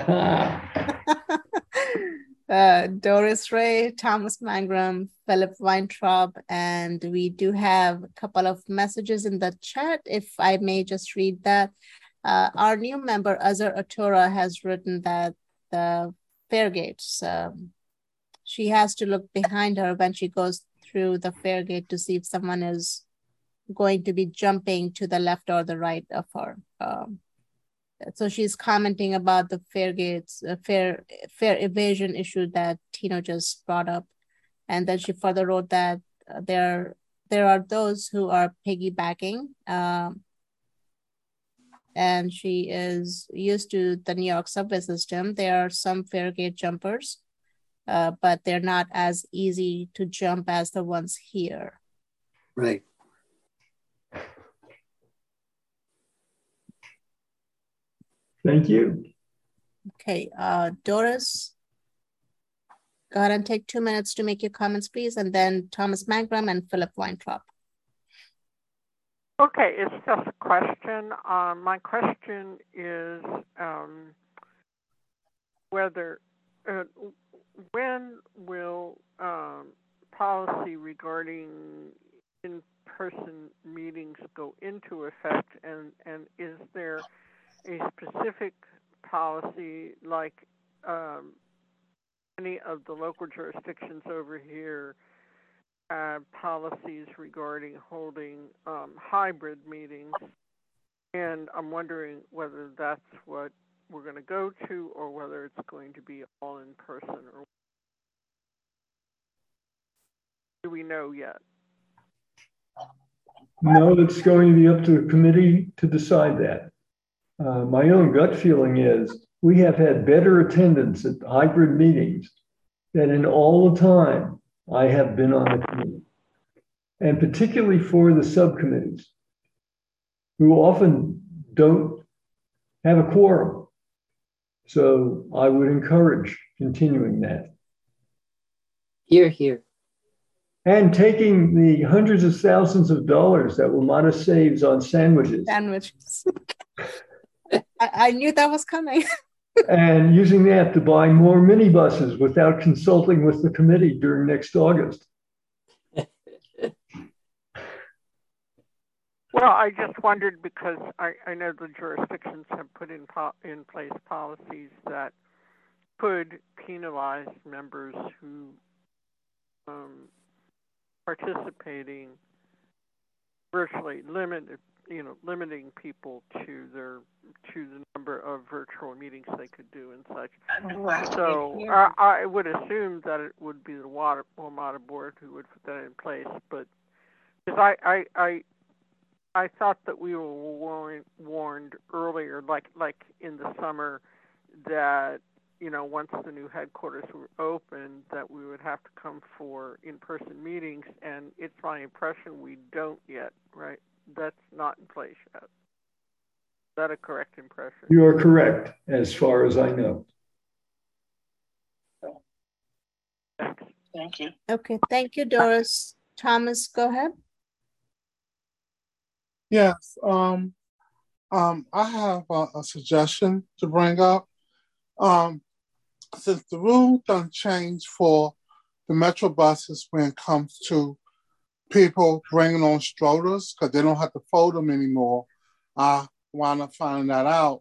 Doris Ray, Thomas Mangrum, Philip Weintraub, and we do have a couple of messages in the chat. If I may just read that. Our new member, Azar Atora, has written that the fare gates, she has to look behind her when she goes through the fare gate to see if someone is going to be jumping to the left or the right of her. So she's commenting about the fare gates, fare evasion issue that Tino just brought up. And then she further wrote that there are those who are piggybacking, and she is used to the New York subway system. There are some fare gate jumpers, but they're not as easy to jump as the ones here. Right. Thank you. Okay, Doris, go ahead and take 2 minutes to make your comments, please, and then Thomas Mangrum and Philip Weintraub. Okay, it's just a question. My question is whether, when will policy regarding in-person meetings go into effect, and is there a specific policy like any of the local jurisdictions over here policies regarding holding hybrid meetings, and I'm wondering whether that's what we're going to go to or whether it's going to be all in person, or do we know yet? No, it's going to be up to a committee to decide that. My own gut feeling is we have had better attendance at hybrid meetings than in all the time I have been on the committee, and particularly for the subcommittees, who often don't have a quorum. So I would encourage continuing that. Hear, hear. And taking the hundreds of thousands of dollars that WMATA saves on sandwiches. I knew that was coming. And using that to buy more minibuses without consulting with the committee during next August. Well, I just wondered because I know the jurisdictions have put in place policies that could penalize members who participating virtually limiting people to the number of virtual meetings they could do and such. So I would assume that it would be the WMATA board who would put that in place, but because I thought that we were warned earlier, like in the summer, that once the new headquarters were open, that we would have to come for in-person meetings, and it's my impression we don't yet, right? That's not in place yet. Is that a correct impression? You are correct, as far as I know. Thanks. Thank you. Okay, thank you, Doris. Thomas, go ahead. Yes, I have a suggestion to bring up. Since the rule done changed for the Metro buses when it comes to people bringing on strollers, because they don't have to fold them anymore, I want to find that out.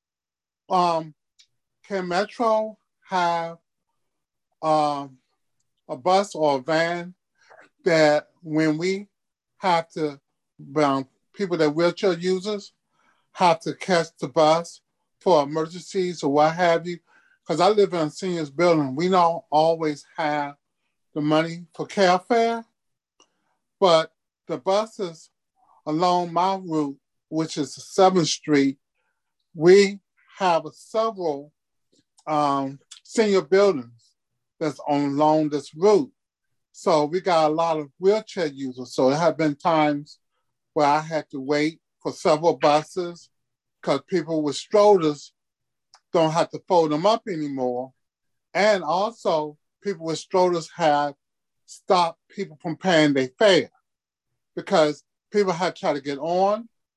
Can Metro have a bus or a van that when we have to, people that wheelchair users have to catch the bus for emergencies or what have you? Because I live in a seniors building. We don't always have the money for cab fare, but the buses along my route, which is 7th Street, we have several senior buildings that's along this route. So we got a lot of wheelchair users. So there have been times where I had to wait for several buses because people with strollers don't have to fold them up anymore. And also, people with strollers have stopped people from paying their fare because people had to try to get on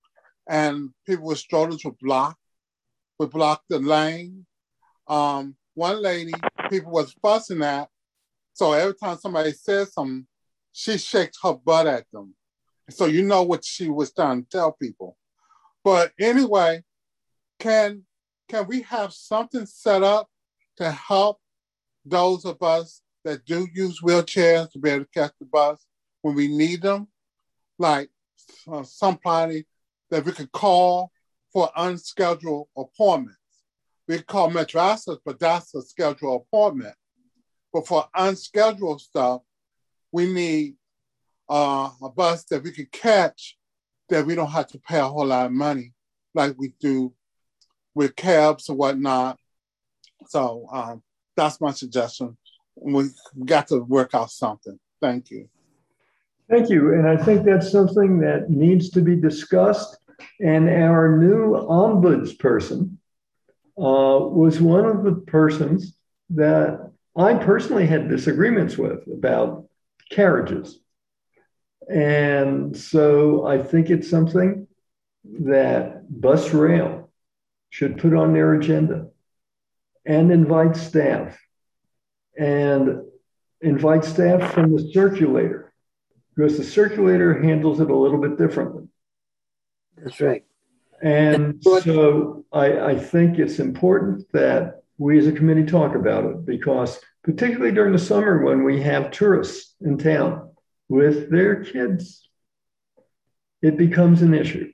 and people with strollers would block the lane. One lady, people was fussing at, so every time somebody says something, she shakes her butt at them. So you know what she was trying to tell people. But anyway, can we have something set up to help those of us that do use wheelchairs to be able to catch the bus when we need them? Like somebody that we could call for unscheduled appointments. We call Metro Access, but that's a scheduled appointment. But for unscheduled stuff, we need a bus that we could catch that we don't have to pay a whole lot of money like we do with cabs or whatnot. So that's my suggestion. We got to work out something. Thank you. Thank you. And I think that's something that needs to be discussed. And our new ombudsperson was one of the persons that I personally had disagreements with about carriages. And so I think it's something that Bus Rail should put on their agenda and invite staff from the circulator, because the circulator handles it a little bit differently. That's right. And so I think it's important that we as a committee talk about it, because particularly during the summer when we have tourists in town with their kids, it becomes an issue.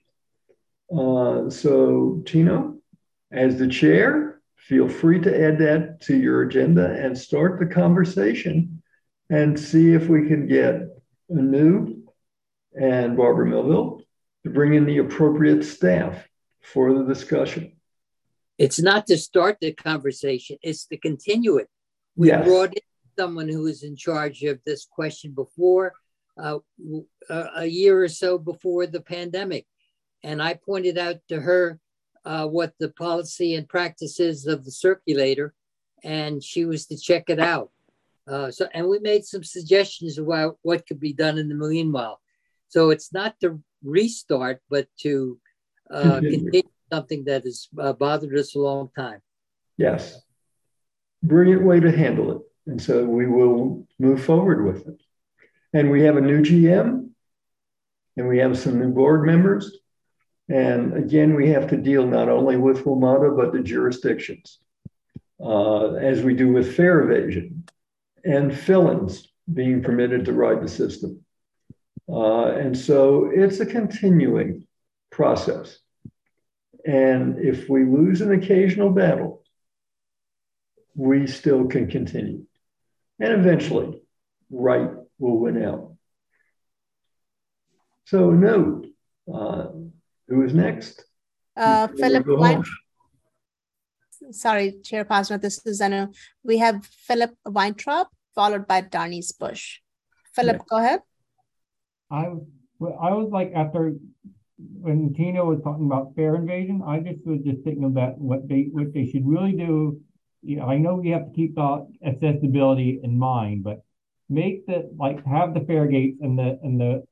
So Tino, as the chair, feel free to add that to your agenda and start the conversation and see if we can get Anu and Barbara Melville to bring in the appropriate staff for the discussion. It's not to start the conversation, it's to continue it. We brought in someone who was in charge of this question before, a year or so before the pandemic. And I pointed out to her what the policy and practices of the circulator, and she was to check it out. And we made some suggestions about what could be done in the meanwhile. So it's not to restart, but to continue something that has bothered us a long time. Yes. Brilliant way to handle it. And so we will move forward with it. And we have a new GM, and we have some new board members. And again, we have to deal not only with WMATA, but the jurisdictions, as we do with fare evasion and fill-ins being permitted to ride the system. And so it's a continuing process. And if we lose an occasional battle, we still can continue. And eventually, right will win out. So no, who is next? Philip Weintraub. Sorry, Chair Posner, this is Anu. We have Philip Weintraub, followed by Darnice Bush. Philip, go ahead. I was like, after when Tina was talking about fare invasion, I just was just thinking about what they should really do. You know, I know we have to keep the accessibility in mind, but make have the fare gates in the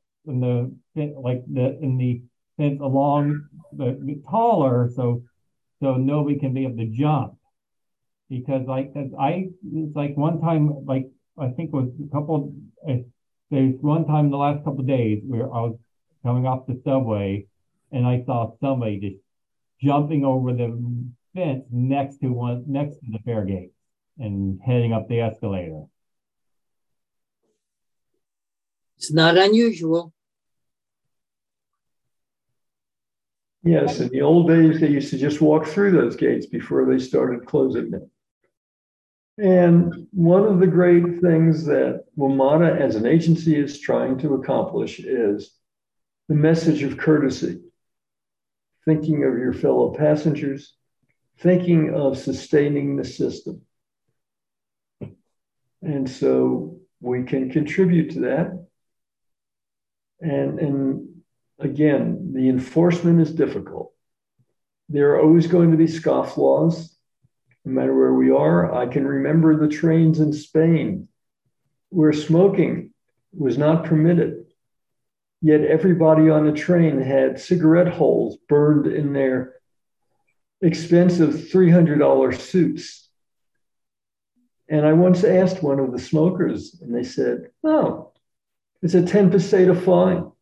fence along the taller, so nobody can be able to jump. Because it's like one time, like I think it was there's one time in the last couple of days where I was coming off the subway and I saw somebody just jumping over the fence next to the fare gate and heading up the escalator. It's not unusual. Yes, in the old days, they used to just walk through those gates before they started closing them. And one of the great things that WMATA as an agency is trying to accomplish is the message of courtesy, thinking of your fellow passengers, thinking of sustaining the system. And so we can contribute to that. And again, the enforcement is difficult. There are always going to be scofflaws, no matter where we are. I can remember the trains in Spain where smoking was not permitted. Yet everybody on the train had cigarette holes burned in their expensive $300 suits. And I once asked one of the smokers, and they said, "Oh, it's a 10 peseta fine."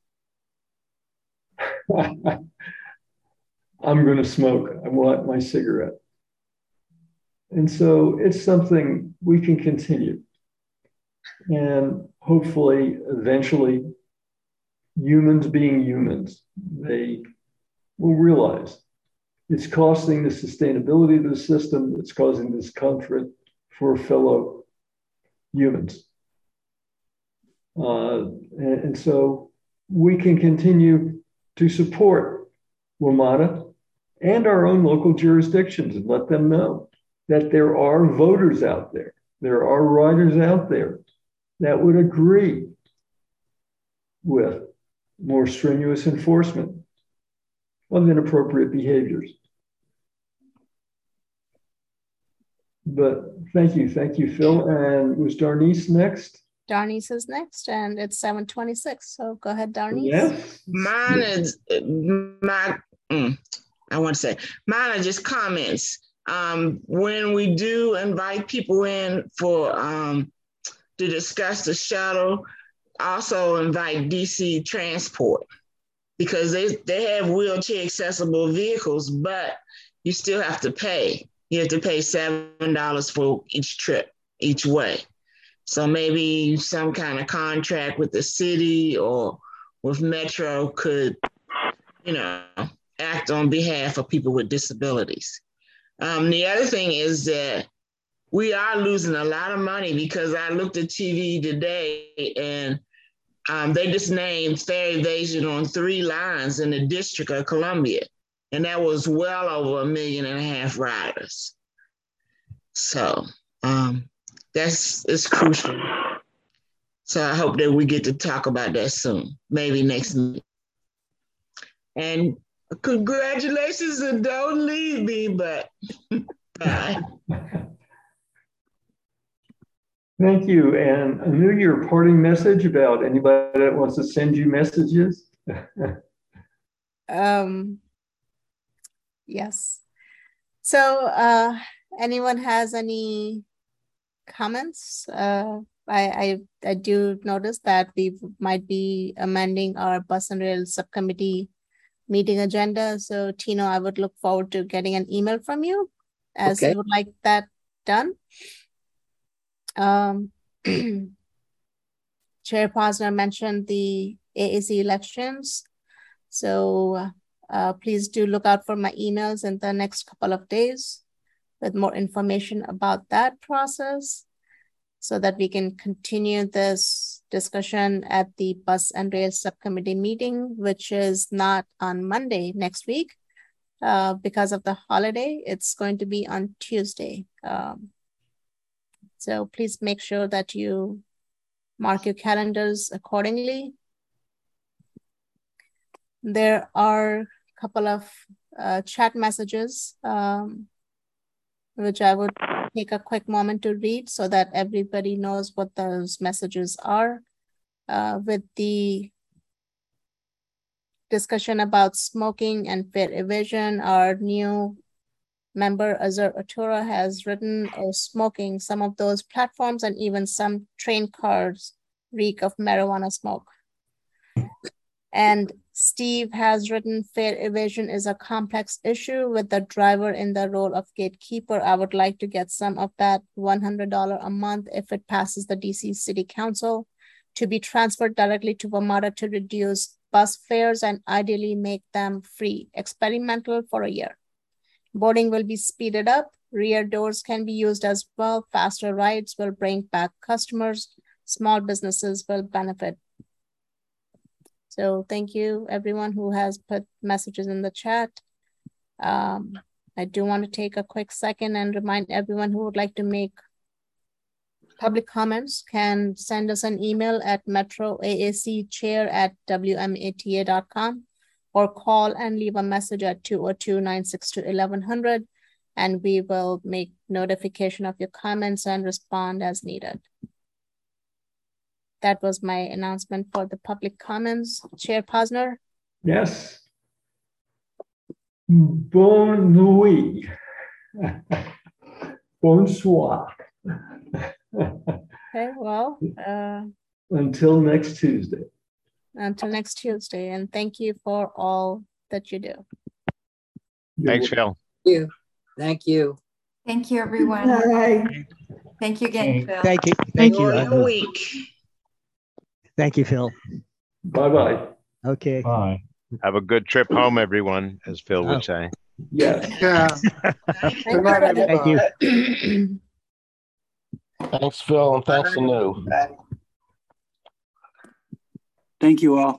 I'm going to smoke. I want my cigarette. And so it's something we can continue. And hopefully, eventually, humans being humans, they will realize it's costing the sustainability of the system, it's causing discomfort for fellow humans. And so we can continue to support WMATA and our own local jurisdictions and let them know that there are voters out there, there are riders out there that would agree with more strenuous enforcement of inappropriate behaviors. But thank you, Phil. And was Darnice next? Darnice is next, and it's 7:26. So go ahead, Darnice. Yes. Mine is I want to say mine are just comments. When we do invite people in for to discuss the shuttle, also invite DC Transport, because they have wheelchair accessible vehicles, but you still have to pay. You have to pay $7 for each trip, each way. So maybe some kind of contract with the city or with Metro could, act on behalf of people with disabilities. The other thing is that we are losing a lot of money, because I looked at TV today and they just named fare evasion on 3 lines in the District of Columbia. And that was well over 1.5 million riders. So it's crucial. So I hope that we get to talk about that soon, maybe next week. And congratulations, and don't leave me, but bye. Thank you. And a New Year parting message about anybody that wants to send you messages? Yes. So anyone has any comments? I do notice that we might be amending our bus and rail subcommittee meeting agenda. So Tino, I would look forward to getting an email from you as you would like that done. Chair Posner mentioned the AAC elections. So please do look out for my emails in the next couple of days with more information about that process, so that we can continue this discussion at the Bus and Rail Subcommittee meeting, which is not on Monday next week because of the holiday. It's going to be on Tuesday. So please make sure that you mark your calendars accordingly. There are a couple of chat messages, which I would take a quick moment to read so that everybody knows what those messages are. With the discussion about smoking and fare evasion, our new member Azar Atura has written, smoking, some of those platforms and even some train cars reek of marijuana smoke. And Steve has written, fare evasion is a complex issue with the driver in the role of gatekeeper. I would like to get some of that $100 a month if it passes the DC City Council to be transferred directly to WMATA to reduce bus fares and ideally make them free, experimental for a year. Boarding will be speeded up. Rear doors can be used as well. Faster rides will bring back customers. Small businesses will benefit. So thank you, everyone who has put messages in the chat. I do want to take a quick second and remind everyone who would like to make public comments can send us an email at metroaacchair@wmata.com or call and leave a message at 202-962-1100, and we will make notification of your comments and respond as needed. That was my announcement for the public comments. Chair Posner? Yes. Bonne nuit. Bonsoir. Okay, well, until next Tuesday. Until next Tuesday, and thank you for all that you do. Thanks, Phil. Thank you. Thank you. Thank you, everyone. Bye. Thank you again, Phil. Thank you. Thank you. Enjoy your week. Thank you, Phil. Bye-bye. Okay. Bye. Have a good trip home, everyone, as Phil would say. Yes. Yeah. Good night, everybody. Thank you. Thanks, Phil, and thanks, Anu. Thank you all.